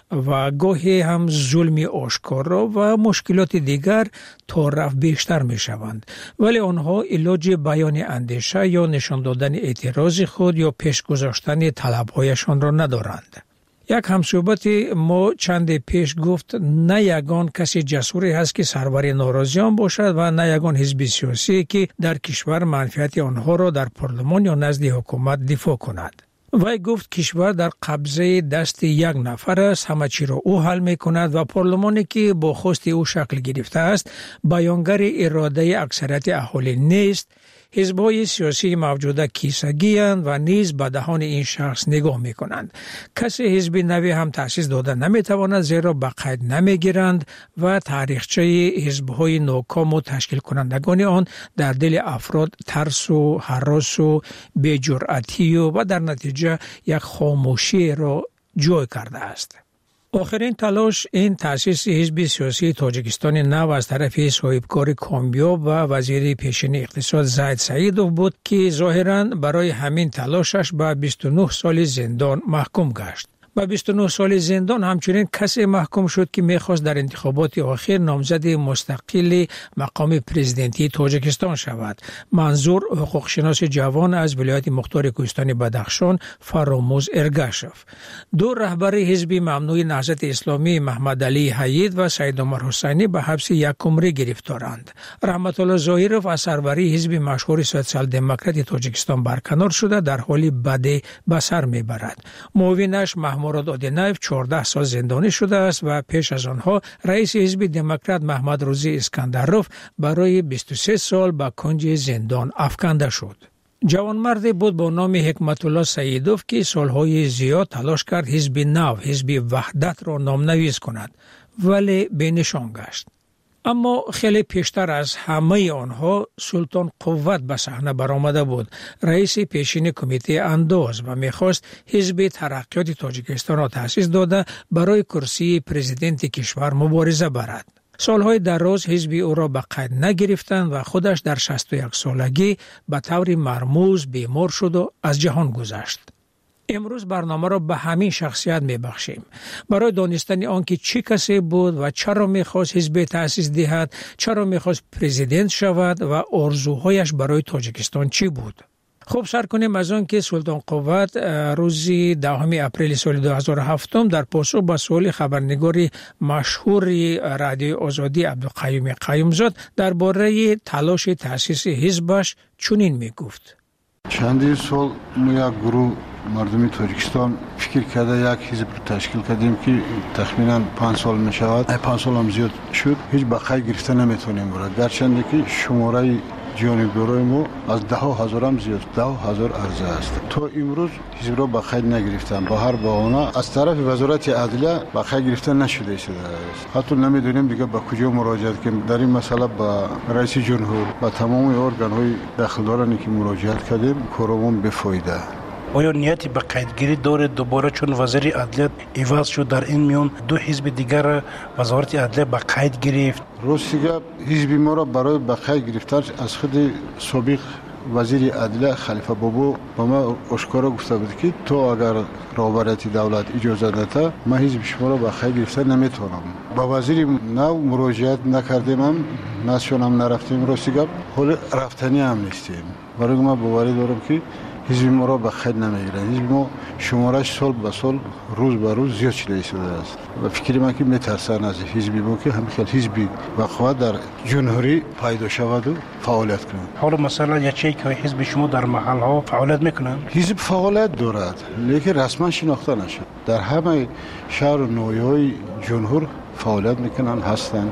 [SPEAKER 10] و گاهی هم ظلم آشکارا و مشکلات دیگر تا رفت بیشتر می شوند. ولی آنها علاج بیان اندیشه یا نشان دادن اعتراض خود یا پیش گذاشتن طلب‌هایشان را ندارند. یک همصحبت ما چند پیش گفت نه یگان کسی جسوری هست که سرور ناراضیان باشد و نه یگان حزب سیاسی که در کشور منفعت آنها را در پارلمان یا نزد حکومت دفاع کند. وی گفت کشور در قبضه دست یک نفر است، همه چی را او حل می کند و پارلمانی که با خواست او شکل گرفته است بیانگر اراده اکثریت اهالی نیست. حزب‌های سیاسی موجوده کیسگی‌اند و نیز به دهان این شخص نگاه می‌کنند. کسی حزب نوی هم تأسیس داده نمی‌تواند زیرا به قید نمی‌گیرند و تاریخچه حزب‌های ناکام و تشکیل کنندگان آن در دل افراد ترس و هراس و بی‌جرأتی و در نتیجه یک خاموشی را جای کرده است. آخرین تلاش این تأسیس حزب سیاسی تاجیکستان نو از طرف صاحبکار کامیاب و وزیر پیشین اقتصاد زید سعیدوف بود که ظاهراً برای همین تلاشش به 29 سال زندان محکوم گشت. با 29 سال زندان همچنین کسی محکوم شد که میخواست در انتخابات آخر نامزد مستقل مقام پرزیدنتی تاجیکستان شود. منظور حقوق شناس جوان از ولایت مختار کوهستان بدخشان فراموز ارگاشف. دو رهبر حزب ممنوع نهضت اسلامی محمد علی حید و سید عمر حسینی به حبس یک عمره گرفتارند. رحمت الله ظاهرов از سروری حزب مشهور سوسیال دموکرات تاجیکستان برکنار شده در حالی بد به سر میبرد. معاونش محمود مراد آدینایف 14 سال زندانی شده است و پیش از آنها رئیس حزب دموکرات محمد روزی اسکندروف برای 23 سال به کنج زندان افکنده شد. جوانمردی بود با نام حکمت الله سیدوف که سالهای زیاد تلاش کرد حزب نو، حزب وحدت را نامنویس کند ولی به نشان گشت. اما خیلی پیشتر از همه آنها سلطان قوت به صحنه برآمده بود، رئیس پیشین کمیته انداز و میخواست حزب ترقیات تاجیکستان را تأسیس داده برای کرسی پرزیدنت کشور مبارزه برد. سالهای دراز حزب او را به قید نگرفتند و خودش در 61 سالگی به طور مرموز بیمار شد و از جهان گذشت. امروز برنامه را به همین شخصیت میبخشیم برای دانستن آنکه چه کسی بود و چرا میخواست حزب تأسیس دهد، چرا میخواست پرزیدنت شود و آرزوهایش برای تاجیکستان چی بود. خب سر کنیم از آن که سلطان قوت روز 10 اپریل سال 2007 در پاسخ به سوال خبرنگار مشهور رادیوی آزادی عبدالقیوم قیومزاد درباره تلاش تأسیس حزبش چنین میگفت:
[SPEAKER 1] چندین سال ما یک گروه مردمی تاجیکستان فکر کرده یک حزب رو تشکیل کردیم که تخمینا 5 سال می شود. 5 سال هم زیاد شد. هیچ بقای گرفته نمیتونیم برای گرچند که شماره جانبدارای ما از 10,000 هم زیاد 10,000 عرضه است. تا امروز حزب را بقای نگرفتن. با هر بهانه از طرف وزارت عدلیه بقای گرفته نشده است. حتی نمیدونیم دیگه به کجا مراجعت کنیم. در این مسئله با رئیس جمهور با تمام ارگان های داخلدارانی که مراجعت کردیم کارمون بفایده.
[SPEAKER 13] آیا نیتی به قیدگیری داره دوباره چون وزیر عدلیه عوض شد در این میان دو حزب دیگر وزارت عدلیه به قید گرفت؟
[SPEAKER 1] راستیگه حزب ما را برای به قید گرفتن از خود سابق وزیر عدلیه خلیفه بابو با ما اشکارا گفته بود که تو اگر رهبریت دولت اجازه نده ما حزب شما را به قید گرفتن نمیتونم. با وزیر نو مراجعت نکردیم هم نشونم نرفتیم. راستیگه حال رفتنی هم نیستیم. برای ما باوری دارم که حزب ما را به خیر نمیگیرند. حزب ما شمارش سال به سال روز به روز زیاد شده است و فکر من که میترسن از حزبی بود که همین حزبی وقوع در جمهوری پیدا شود و فعالیت کنند.
[SPEAKER 13] حالا مثلا یا چه که حزب شما در محل ها فعالیت میکنند؟
[SPEAKER 1] حزب فعالیت دارد لیکن رسما شناخته نشد. در همه شهر و نویای جمهور فعالیت میکنن هستن.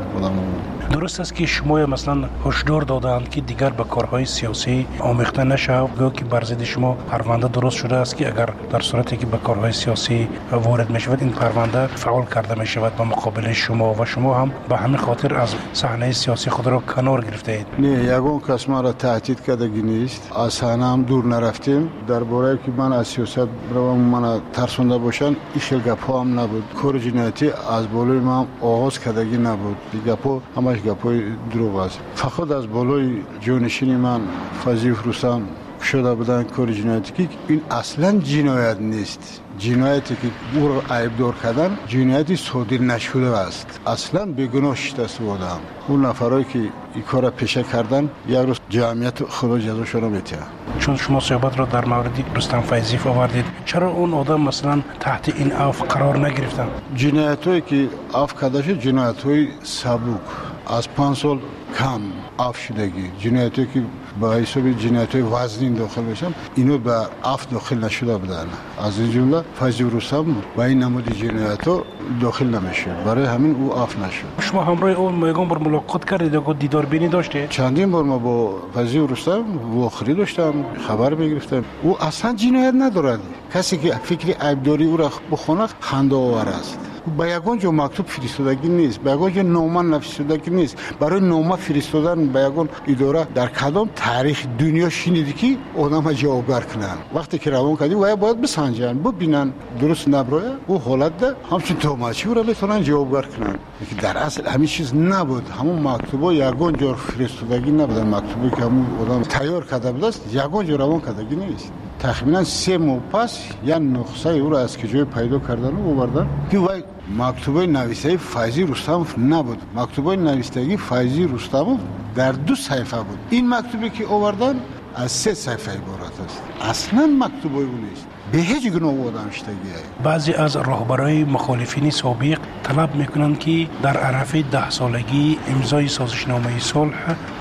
[SPEAKER 13] درست است که شما مثلا هشدار دادند که دیگر به کارهای سیاسی آمیخته نشود، گویا که بر ضد شما پرونده درست شده است که اگر در صورتی که به کارهای سیاسی وارد میشود این پرونده فعال کرده میشود به مقابل شما و شما هم به همین خاطر از صحنه سیاسی خود را کنار گرفته اید.
[SPEAKER 1] نه یگان کس ما را تهدید کردگی نیست. از صحنه هم دور نرفتیم. درباره که من از سیاست بروم من ترسونده باشن این خیلی گپا هم نبود. کار جنایتی از بالای ما آغاز کردگی نبود. گپا همش گپای دروغ است. فقط از بالای جانشین من فضیف رستم شده بودن کار جنایتی که این اصلا جنایت نیست. جنایتی که او را عیبدار کردن جنایتی صادر نشده است. اصلا بیگناه شده بودم. اون نفرایی که این کار را پیشه کردن یک روز جمعیت خدا جزاشون را میده.
[SPEAKER 13] چون شما صحبت را در مورد رستم فیضیف آوردید، چرا اون آدم مثلا تحت این عفو قرار نگرفتن؟
[SPEAKER 1] جنایتایی که عفو کرده شد جنایت‌های سبک از 5 سال کم عفو شدگی، جنایتایی که با حساب جنایت‌های وزنی داخل بشن اینو به عفو داخل نشده بودن. از این جمله فیض رستم با این نمود جنایت‌ها داخل نمیشه، برای همین او عفو نشد.
[SPEAKER 13] شما همراه اون یگان بار ملاقات کردید و دیدار بینی داشتید؟
[SPEAKER 1] چندین بار ما با فیض رستم واخری داشتم، خبر میگرفتم. او اصلا جنایت ندارد. کسی که فکر عیبداری او را بخونه خنده آور است. با یگان جو مکتوب فرستادگی نیست، با یگان جو نامه نوشتگی نیست. برای نامه فرستادن با یگان اداره در کدام تاریخ دنیا شنیدی که آدم جوابگر کنن؟ وقتی که روان کردی باید بسنجن، ببینن درست نبره او حالت ده همچون توماچی را بتونن جوابگر کنن. در اصل همین چیز نبود. همون مکتوبا یگان جو فرستادگی نبودن. مکتوبی که همون آدم تیار کرده بود است یگان جو روان کردگی نیست. تقریبا 3 ماه پس یا نسخه او را از کجای پیدا کردن و آوردن که وای مکتوبه نوشته فیض رستموف نبود. مکتوبه نوشتگی فیض رستموف در 2 صفحه بود. این مکتوبی که آوردن از 3 صفحه عبارت است. اصلا مکتوبه او نیست. به هیچ گونه آدم شتگی.
[SPEAKER 13] بعضی از رهبرای مخالفین سابق طلب میکنند که در عرف 10 سالگی امضای سازشنامه صلح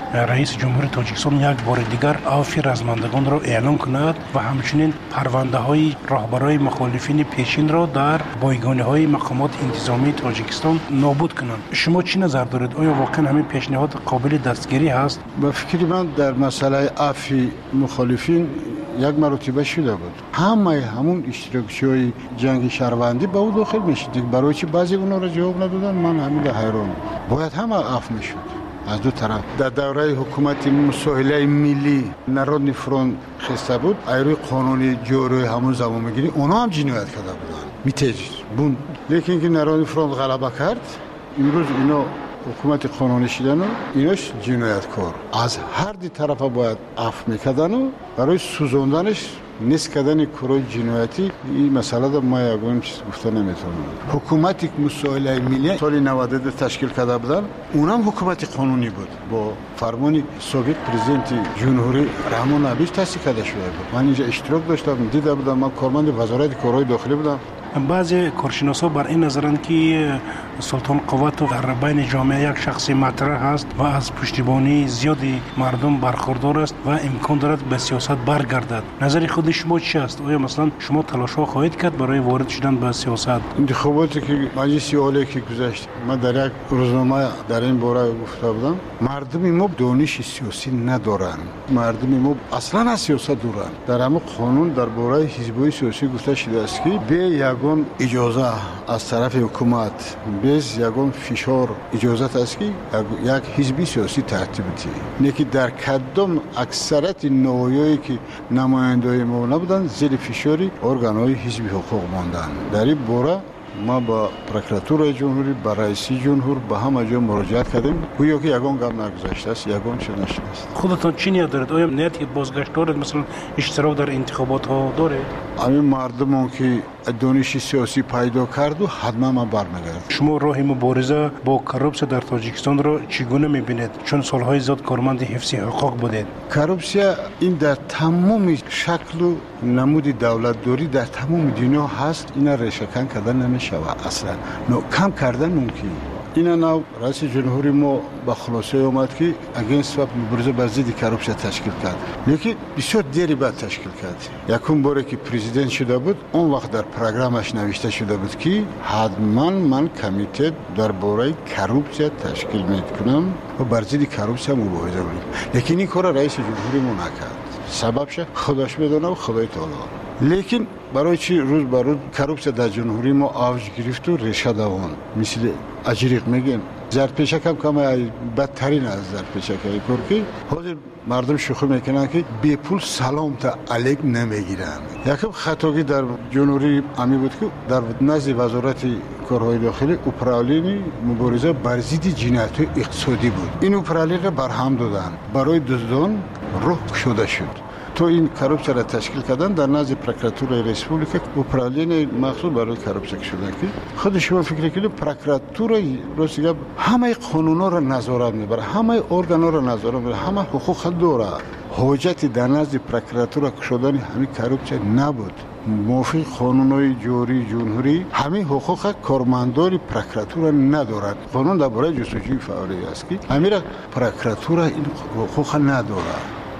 [SPEAKER 13] رئیس جمهوری تاجیکستان یک بار دیگر عفو رزمندگان را اعلام کند و همچنین پرونده های رهبرای مخالفین پیشین را در بایگانی های مقامات انتظامی تاجیکستان نابود کنند. شما چی نظر دارید؟ آیا واقعا همین پیشنهاد قابل دستگیری هست؟
[SPEAKER 1] به فکر من در مسئله عفو مخالفین یک مرتبه شده بود. همون اشتراکچی‌های جنگ شهروندی به او داخل میشد. برای چی بعضی اونا را جواب ندادن؟ من همین حیران. باید همه عفو میشد از دو طرف. در دوره حکومت مساهله ملی نارودنی فرونت خسته بود، ایروی قانونی جوری همون زمان میگیری اونا هم جنایت کرده بودن. میتیج بون لیکن که نارودنی فرونت غلبه کرد، امروز اینا حکومت قانونی شدن و ایناش جنایتکار. از هر دی طرف باید عفو میکردن و برای سوزوندنش نیست کردن کارهای جنایتی. این مسئله در ما یگان چیز گفته نمیتونم. حکومتی که مساهله ملی سال 92 تشکیل کرده بودن اونم حکومت قانونی بود با فرمان سابق پرزیدنت جمهوری رحمان ابیش تأسیس کرده شده بود. من اینجا اشتراک داشتم، دیده بودم. من کارمند وزارت کارهای داخلی بودم.
[SPEAKER 13] بعضی کارشناسا بر این نظرند که سلطان قوت در بین جامعه یک شخصی مطرح است و از پشتیبانی زیادی مردم برخوردار است و امکان دارد به سیاست برگردد. نظر خود شما چی است؟ آیا مثلا شما تلاش‌ها خواهید کرد برای وارد شدن به سیاست؟
[SPEAKER 1] انتخاباتی که مجلس عالی که گذشت، من در یک روزنامه در این باره گفته بودم، مردم ما دانش سیاسی ندارند. مردم ما اصلا از سیاست دورند. در همون قانون درباره حزب‌های سیاسی گفته شده است که به یگان اجازه از طرف حکومت بیز یگان فشار اجازت است که یک حزبی سیاسی ترتیب بده. نیکی در کدام اکثریت نوعی که نمایندای ما نبودن زیر فشاری ارگانهای حزبی حقوق ماندن. در این باره ما با پروکراتور جمهوری، با رئیس جمهور به همه جا مراجعت کردیم. گویا که یگان گام نگذاشته است، یگان چه نشده است.
[SPEAKER 13] خودتان چی نیت دارید؟ آیا نیتی بازگشت دارید؟ مثلا اشتراک در انتخابات ها دارید؟
[SPEAKER 1] همین مردمون که دانش سیاسی پیدا کرد و حتما ما برمیگردیم.
[SPEAKER 13] شما راه مبارزه با کروپسیا در تاجیکستان را چگونه میبینید؟ چون سالهای زیاد کارمند حفظ حقوق بودید.
[SPEAKER 1] کروپسیا این در تمام شکل و نمود دولتداری در تمام دنیا هست. اینا ریشه‌کن کردن نمیشه اصلا. کم کردن ممکن. اینا نو رئیس جمهوری ما با خلاصه اومد که اگینست و مبارزه بر ضد کروپسیا تشکیل کرد. لیکن بسیار دیری بعد تشکیل کرد. یکم باره که پرزیدنت شده بود، اون وقت در پروگرامش نوشته شده بود که حتما من کمیته درباره کروپسیا تشکیل میکنم و بر ضد کروپسیا مبارزه کنم. لیکن این کار رئیس جمهوری ما نکرد. سببش خودش بدونه و خدای تعالی. لیکن برای چی روز بر روز کروپسیا در جمهوری ما آوج گرفت و ریشه دوان مثل اجریق میگن زرپیشک هم کم بدترین از زرپیشک های کرکی. حاضر مردم شوخی میکنن که بی پول سلام تا علیک نمیگیرن. یکم خطاگی در جمهوری امی بود که در نزد وزارت کارهای داخلی اپرالین مبارزه بر ضد جنایت اقتصادی بود. این اپرالین را برهم دادن، برای دزدان راه شده شد. تو این کروپسیا را تشکیل کردن در نزد پروکراتور ریسپوبلیک اپرالین مخصوص برای کروپسیا شدن که خود شما فکر کنید پروکراتور روسیه همه قانونا را نظارت میبره، همه ارگانا را نظارت میبره، همه حقوق داره. حجت در نزد پروکراتور شدن همین کروپسیا نبود. موافق قانونهای جوری جمهوری همین حقوق کارمندان پروکراتور ندارد. قانون درباره جستجوی فوری است که همین پروکراتور این حقوق نداره.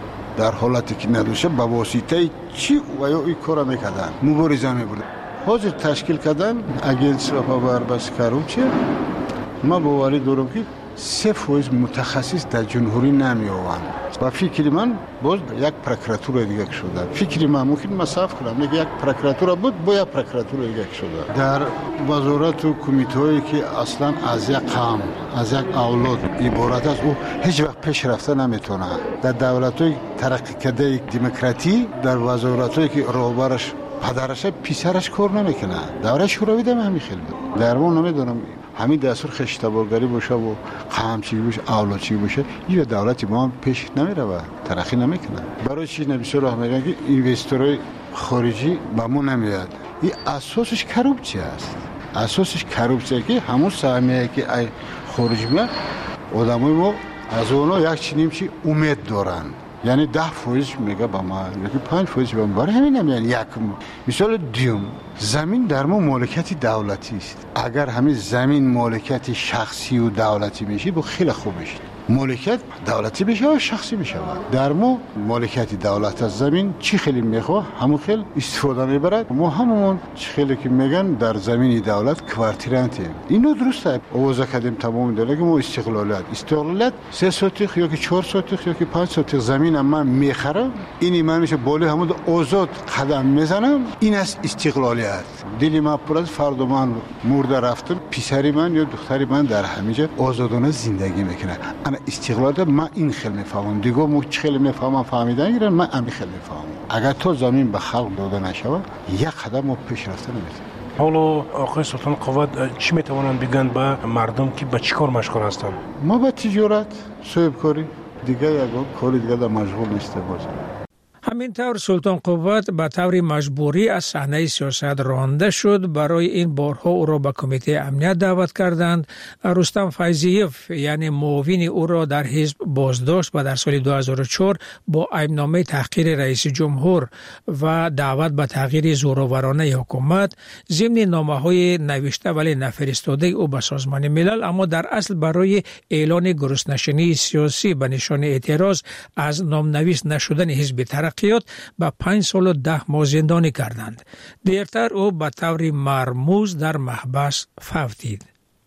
[SPEAKER 1] در حالتی که نداشته با واسطه چی و یا این کار میکردن مبارزه میبردن. حاضر تشکیل کردن اگینست و پاور بس کروپسیا. ما باوری دارم که 3% متخصص در جمهوری نمیآوند. و فکر من باز یک پروکراتور دیگه شده. فکر من ممکن مصرف کنم یک پروکراتور بود با یک پروکراتور دیگه شده. در وزارت و کمیته‌ای که اصلا از یک قوم، از یک اولاد عبارت است، او هیچ وقت پیش رفته نمیتونه. در دولت‌های ترقی کرده دموکراتی، در وزارت‌هایی که رهبرش پدرش پسرش کار نمیکنه. دوره شوروی دم همین خیلی بود. در ما نمیدونم همین دستور خشتبارگری باشه و قمچی باشه، اولادچی باشه، این دولتی ما هم پیش نمیره و ترقی نمیکنه. برای چی نمیشه راه میگن که اینوستورهای خارجی به ما نمیاد. این اساسش کروپسیا است. اساسش کروپسیا که همون سهمیه که خارج میاد آدمای ما از اونها یک چنین چی امید دارن. یعنی 10% میگه با ما، یکی 5% با ما. برای همین نمیان یک مثال دیوم زمین در ما مالکیت دولتی است. اگر همین زمین مالکیت شخصی و دولتی میشه با خیلی خوب میشه. مالکیت دولتی بشه و شخصی بشه. در ما مالکیت دولت از زمین چی خیلی میخواه همون خیلی استفاده میبرد. ما همون چی خیلی که میگن در زمین دولت کوارتیرانتیم. اینو درسته آوازه کردیم تمام دلگی ما استقلالیت 3 سوتیخ یا که 4 سوتیخ یا که 5 سوتیخ زمین من میخرم، اینی من میشه بالا همون آزاد قدم میزنم. این است استقلالیت. دلی من پر از فردا من مرده رفتم، پسری من یا دختری من در همینجا آزادانه زندگی میکنه. انا استقلالیت من این خیلی میفهمم. دیگه مو خیلی میفهمم فهمیدن گیرن، من همین خیلی میفهمم. اگر تو زمین به خلق داده نشود یک قدم ما پیش رفته نمیتونیم.
[SPEAKER 13] حالا آقای سلطان قوت چی میتوانند بگن به مردم که به چی کار مشغول هستند؟
[SPEAKER 1] ما به تجارت، صاحبکاری، دیگه یک کار دیگه در مشغول نیستیم.
[SPEAKER 10] همینطور سلطان قوت به طور مجبوری از صحنه سیاست رانده شد. برای این بارها او را به کمیته امنیت دعوت کردند. رستم فیضیف یعنی معاون او را در حزب بازداشت و در سال 2004 با ایبنامه تحقیر رئیس جمهور و دعوت به تغییر زورآورانه حکومت ضمن نامه‌های نوشته ولی نفرستاده او به سازمان ملل، اما در اصل برای اعلان گرسنشینی سیاسی به نشان اعتراض از نامنویس نشدن حزب ترقیات به 5 سال و 10 ماه زندانی کردند. دیرتر او به طور مرموز در محبس فوتید.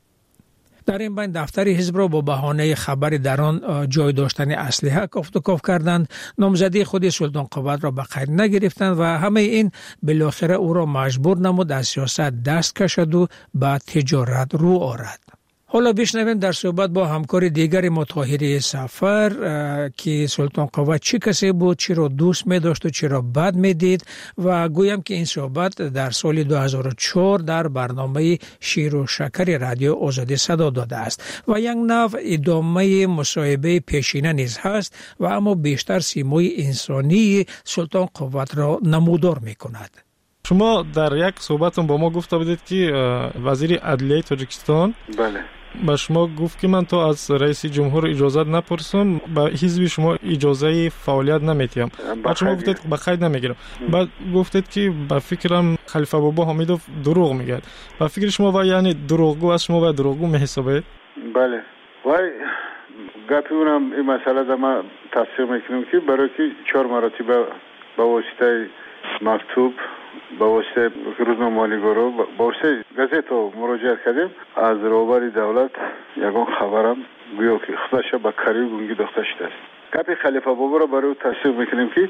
[SPEAKER 10] در این بین دفتر حزب را با بهانه خبر در آن جای داشتن اسلحه کافت و کاف کردند. نامزدی خود سلطان قوت را به قید نگرفتند و همه این بالاخره او را مجبور نمود از سیاست دست کشد و به تجارت رو آورد. حالا بشنویم در صحبت با همکار دیگر ما طاهری سفر که سلطان قوت چی کسی بود، چی را دوست می داشت و چی را بد می دید و گویم که این صحبت در سال 2004 در برنامه شیر و شکر رادیو آزادی صدا داده است و یک نوع ادامه مصاحبه پیشینه نیز هست و اما بیشتر سیمای انسانی سلطان قوت را نمودار می کند.
[SPEAKER 15] شما در یک صحبتون با ما گفته بودید که وزیر عدلیه تاجیکستان با شما گفت که من تو از رئیس جمهور اجازه نپرسم، با حزب شما اجازه فعالیت نمیتیم. بعد شما گفتید به قید نمیگیرم. بعد گفتید که با فکرم خلیفه بابا حمیدوف دروغ میگه. با فکر شما و یعنی دروغگو از شما و دروغگو میحسابید؟
[SPEAKER 16] بله. وای گپی اونم این مسئله در ما تصدیق میکنم که برای که 4 مرتبه با واسطه مکتوب، با واسطه روزنامه مالیگورو، با واسطه گازت مراجعه کردیم. از روبر دولت یگان خبرم گویا که خودش به کاری گونگی داشته است. گپی خلیفه بابا را برای تصدیق میکنیم که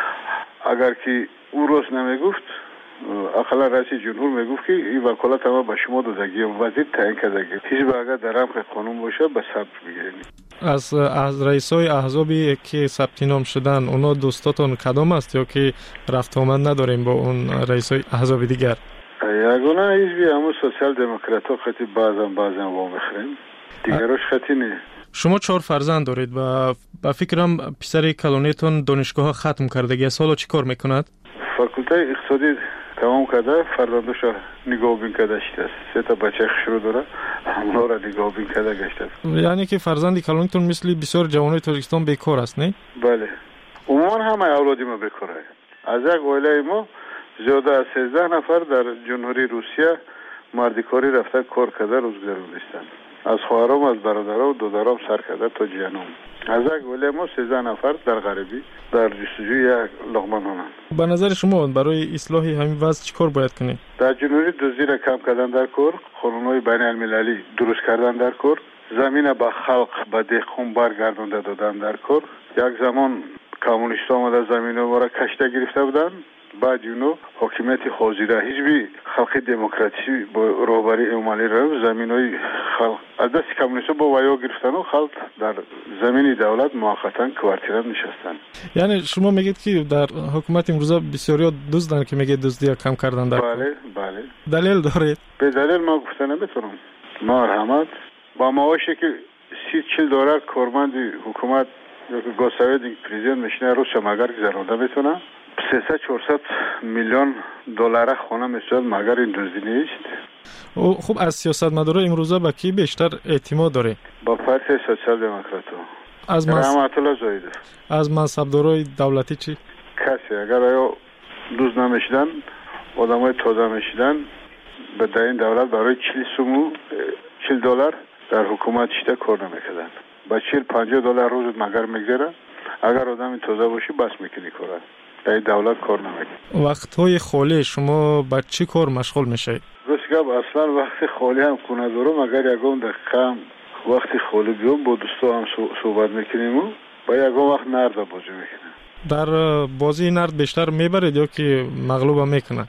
[SPEAKER 16] اگر که او روز نمیگفت اقلا رئیس جمهور میگفت که این وکالت ما به شما دادگی وزیر تعیین کردگی. حزب اگر در رمق قانون باشه به ثبت بگیرید.
[SPEAKER 15] از رئیسای احزابی که ثبت نام شدن اونا دوستاتون کدام است یا که رفت آمد نداریم با اون رئیسای احزاب دیگر؟
[SPEAKER 16] یگانه حزبی همون سوسیال دموکرات ها خیلی بعضا با میخریم، دیگرش خیلی نه.
[SPEAKER 15] شما 4 فرزند دارید و با فکرم پسر کلونیتون دانشگاه ختم کردگی است. حالا چی کار میکند؟
[SPEAKER 16] فاکولته اقتصادی تمام کرده، فرزندش نگاه بین کرده است. 3 تا بچه خشرو داره، همونا را نگاه بین کرده گشته.
[SPEAKER 15] یعنی که فرزندی کلونیتون مثل بسیار جوانای تاجیکستان بیکار است، نه؟
[SPEAKER 16] بله. عموما همه اولادی ما بیکاره. از یک عائله ما زیاده از 13 نفر در جمهوری روسیه مردکاری رفته کار کرده روزگار نیستند. از خواهرام، از برادرام و دادرام سر کرده تا جنوم. از یک عائله ما 13 نفر در غربی در جستجوی یک لقمه نان.
[SPEAKER 15] به نظر شما برای اصلاح همین وضع چیکار باید کنیم؟
[SPEAKER 16] در جمهوری دزدی را کم کردن در کار، قانون‌های بین المللی درست کردن در کار، زمین به خلق به دهقان برگردانده دادن در کار. یک زمان کمونیست‌ها آمده زمین ما را کشته گرفته بودند، بعد اونو حکومت حاضره حزب خلق دموکراسی با رهبری امالی را زمینای خلق از دست کمونیست‌ها با ویا گرفتن و خلق در زمین دولت موقتا کوارتیرا نشستن.
[SPEAKER 15] یعنی شما میگید که در حکومت امروزه بسیاری دزدن که میگه دزدی کم کردن در
[SPEAKER 16] بله.
[SPEAKER 15] دلیل دارید؟
[SPEAKER 16] به دلیل ما گفتن نمیتونم. مرحمت با معاشی که 30-40 دلار کارمند حکومت یا که گوساوید پرزیدنت میشنه روز مگر گذرانده میتونه. 300-400 میلیون دلار خانه میشد مگر این دزدی نیست.
[SPEAKER 15] خب از سیاستمدارا امروزه با کی بیشتر اعتماد داره؟
[SPEAKER 16] با پارتی سوسیال دموکرات.
[SPEAKER 15] از
[SPEAKER 16] رحمت الله زاهدی.
[SPEAKER 15] از منصبدارای دولتی چی؟
[SPEAKER 16] کسی اگر آیا دوز نمیشدن آدمای تازه میشدن به این دولت برای 40 دلار در حکومت شده کار نمیکردن. با $40-50 روز مگر میگذره. اگر آدم تازه باشی بس میکنی کاره. ای دولت کار نمیکنه.
[SPEAKER 15] وقت‌های خالی شما با چی کار مشغول میشید؟
[SPEAKER 16] راستگاب اصلا وقت خالی هم کنه دارم. اگر یکم دقیقه وقت خالی بیام با دوستا هم صحبت میکنیم و با یکم وقت نرد بازی میکنیم.
[SPEAKER 15] در بازی نرد بیشتر میبرید یا که مغلوب هم میکنه؟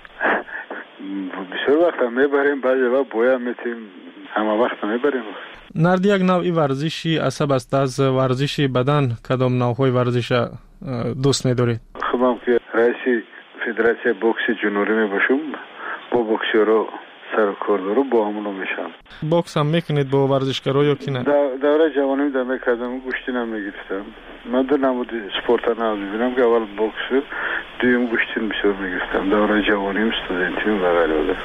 [SPEAKER 16] بسیار وقت هم میبریم، بعضی وقت باید میتیم، همه وقت هم میبریم.
[SPEAKER 15] نرد یک نوعی ورزشی عصب است. از ورزش بدن کدام نوعهای ورزش دوست می‌دارید؟
[SPEAKER 16] خودم که رئیس فدراسیون بوکس جنوبی میباشم، با بوکسورا سر کار دارم، با همونو میشم.
[SPEAKER 15] بوکس هم میکنید با ورزشکارا یا کی نه؟
[SPEAKER 16] دوره جوانی در میکردم، گوشتی نمیگرفتم. من در نمود سپورت نمیبینم که اول بوکس، دویم گوشتی بسیار میگرفتم. دوره جوانیم استودنتیم و غیره.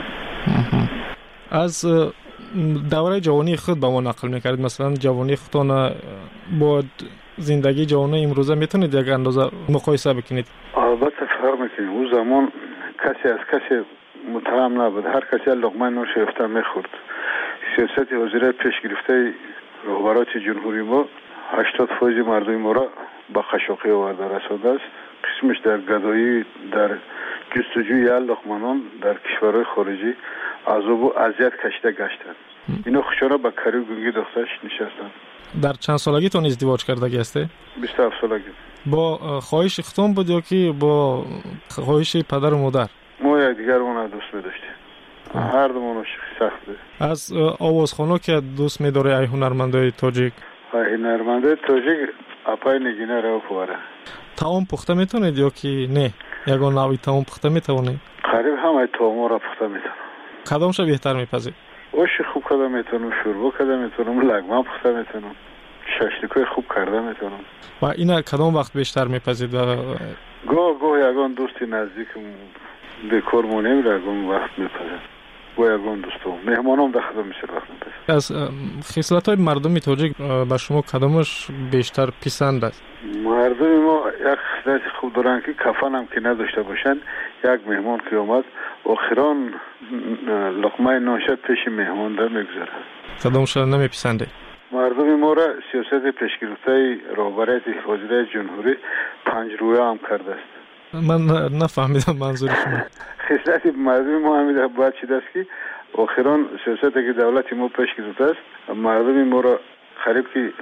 [SPEAKER 15] از دوره جوانی خود با ما نقل میکردید، مثلا جوانی خودتان با زندگی جوانی امروزه میتونید یک اندازه مقایسه بکنید؟
[SPEAKER 16] البته فرق میکنه. اون زمان کسی از کسی متهم نبود، هر کسی لقمه نون شرفته میخورد. سیاست وزیر پیش گرفته رهبران جمهوری ما 80% مردم ما را با خشوقی آورده رسانده است. قسمش در گدایی، در جستجوی لقمه نان در کشورهای خارجی عذاب و اذیت کشیده گشتند. اینا خوشانه با کاری گنگی دخترش نشستند.
[SPEAKER 15] در چند سالگیتون ازدواج کردگی هسته؟
[SPEAKER 16] 27 سالگی. با
[SPEAKER 15] خواهش ختم بود یا که با خواهش پدر و مادر؟
[SPEAKER 16] ما یک دیگرمون دوست می‌داشتیم. هر دومون سخت بود.
[SPEAKER 15] از آوازخوان‌ها که دوست می‌داره ای هنرمندای تاجیک؟
[SPEAKER 16] هنرمندای تاجیک اپای نگینه رو پواره.
[SPEAKER 15] طعام پخته میتونید یا که نه؟ یگان نوعی طعام پخته میتونید؟
[SPEAKER 16] قریب همه طعام را پخته میتونم.
[SPEAKER 15] کدامش بهتر میپذید؟
[SPEAKER 16] اوش خوب کرده میتونم، شوربا کرده میتونم، لگمه پخته میتونم، ششلیکای خوب کرده میتونم.
[SPEAKER 15] و اینا کدام وقت بیشتر میپذید؟
[SPEAKER 16] گاه یگان دوستی نزدیکم بکار مونیم یگان وقت میپذید. گاه یگان دوستم مهمانم در خدمت میشه وقت میپذید.
[SPEAKER 15] از خصلت‌های مردم تاجیک به شما کدامش بیشتر پسند است؟
[SPEAKER 16] مردم ما یک خصلت خوب دارن که کفن هم که نداشته باشن. یک مهمان که اومد آخران لقمه نانشد پیش مهمان در میگذاره.
[SPEAKER 15] کدامش نمیپسنده؟
[SPEAKER 16] مردم ما را سیاست پیشگرفته رهبری وزیر جمهوری 5 رویه هم کرده است.
[SPEAKER 15] من نفهمیدم منظور شما.
[SPEAKER 16] خصلت مردم ما همیشه باید چیز است که آخران سیاست که دولت ما پیش گرفته است، مردم ما را قریب که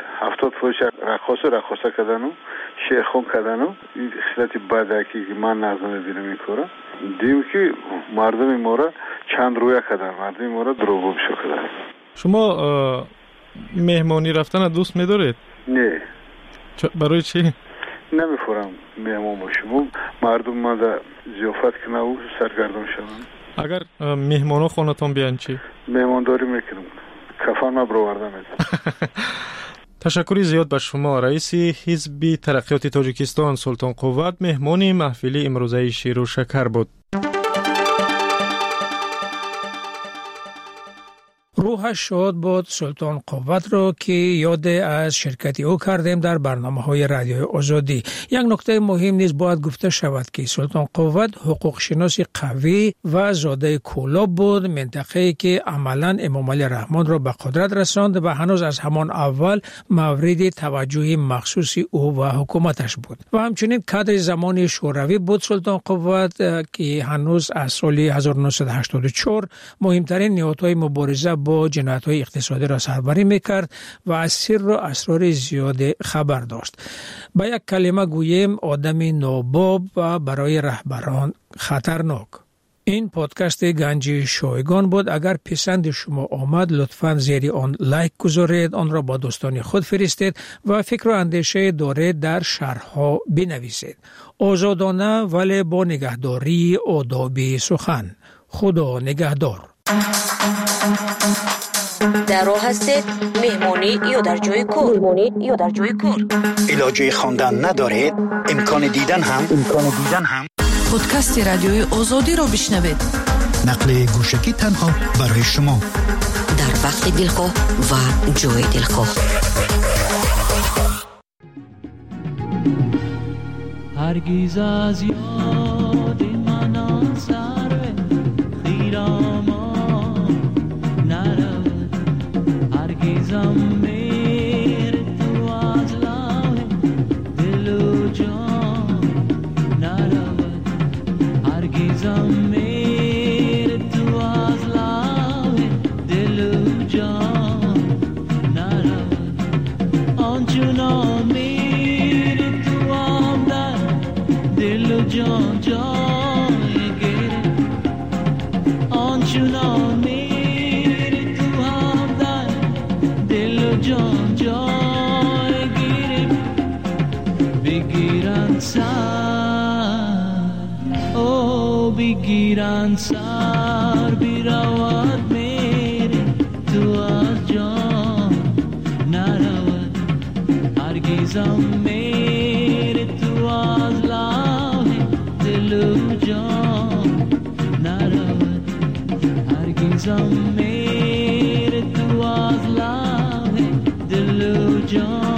[SPEAKER 16] 70% رقاصه کردن و شیخون کردن و این خصلت بده که من نظر میبینم این کارا. دیم که مردم ما را چند رویه کردن، مردم ما را دروغگو کردن.
[SPEAKER 15] شما مهمانی رفتن دوست می‌دارید؟
[SPEAKER 16] نه.
[SPEAKER 15] برای چی؟
[SPEAKER 16] نمی‌فورم مهمان باشم. مردم ما در ضیافت کنه و سرگردان شوند.
[SPEAKER 15] اگر مهمانا خونتون بیان چی؟
[SPEAKER 16] مهمانداری میکنم. کفن ما برآورده میدم.
[SPEAKER 15] تشکری زیاد به شما. رئیس حزب ترقیات تاجیکستان سلطان قوت مهمان محفل امروزه شیر و شکر بود.
[SPEAKER 10] روحش شاد بود سلطان قوت رو که یاد از شرکت او کردیم در برنامه‌های رادیوی آزادی. یک نکته مهم نیز باید گفته شود که سلطان قوت حقوق شناس قوی و زاده کولاب بود، منطقه‌ای که عملاً امام علی رحمان را به قدرت رساند و هنوز از همان اول مورد توجه مخصوص او و حکومتش بود. و همچنین کادر زمان شوروی بود سلطان قوت که هنوز از سال 1984 مهمترین نهادهای مبارزه با جنایت‌های اقتصادی را سربری می‌کرد و از سر و اسرار زیاد خبر داشت. با یک کلمه گوییم آدم ناباب و برای رهبران خطرناک. این پادکست گنجی شایگان بود. اگر پسند شما آمد لطفاً زیر آن لایک گذارید، آن را با دوستان خود فرستید و فکر و اندیشه دارید در شرح‌ها بنویسید. آزادانه ولی با نگهداری آداب سخن. خدا نگهدار.
[SPEAKER 14] در راه هستید مهمانی یا در جای کار؟
[SPEAKER 20] علاجه خواندن ندارید؟ امکان دیدن هم
[SPEAKER 12] پادکست رادیوی آزادی رو بشنوید.
[SPEAKER 20] نقل گوشکی تنها برای شما
[SPEAKER 14] در وقت دلخواه و جای دلخواه.
[SPEAKER 18] هرگز از یاد من سر خیرامان نرود، هرگزم میر تو چنان میری تو هم در دل و جان جای گیری بگیرن سر او بگیرن سر بیرود میری تو از جان نرود هرگیزم میری تو از لحظه دل و جان نرود هرگیزم میری تو از لحظه دل و جان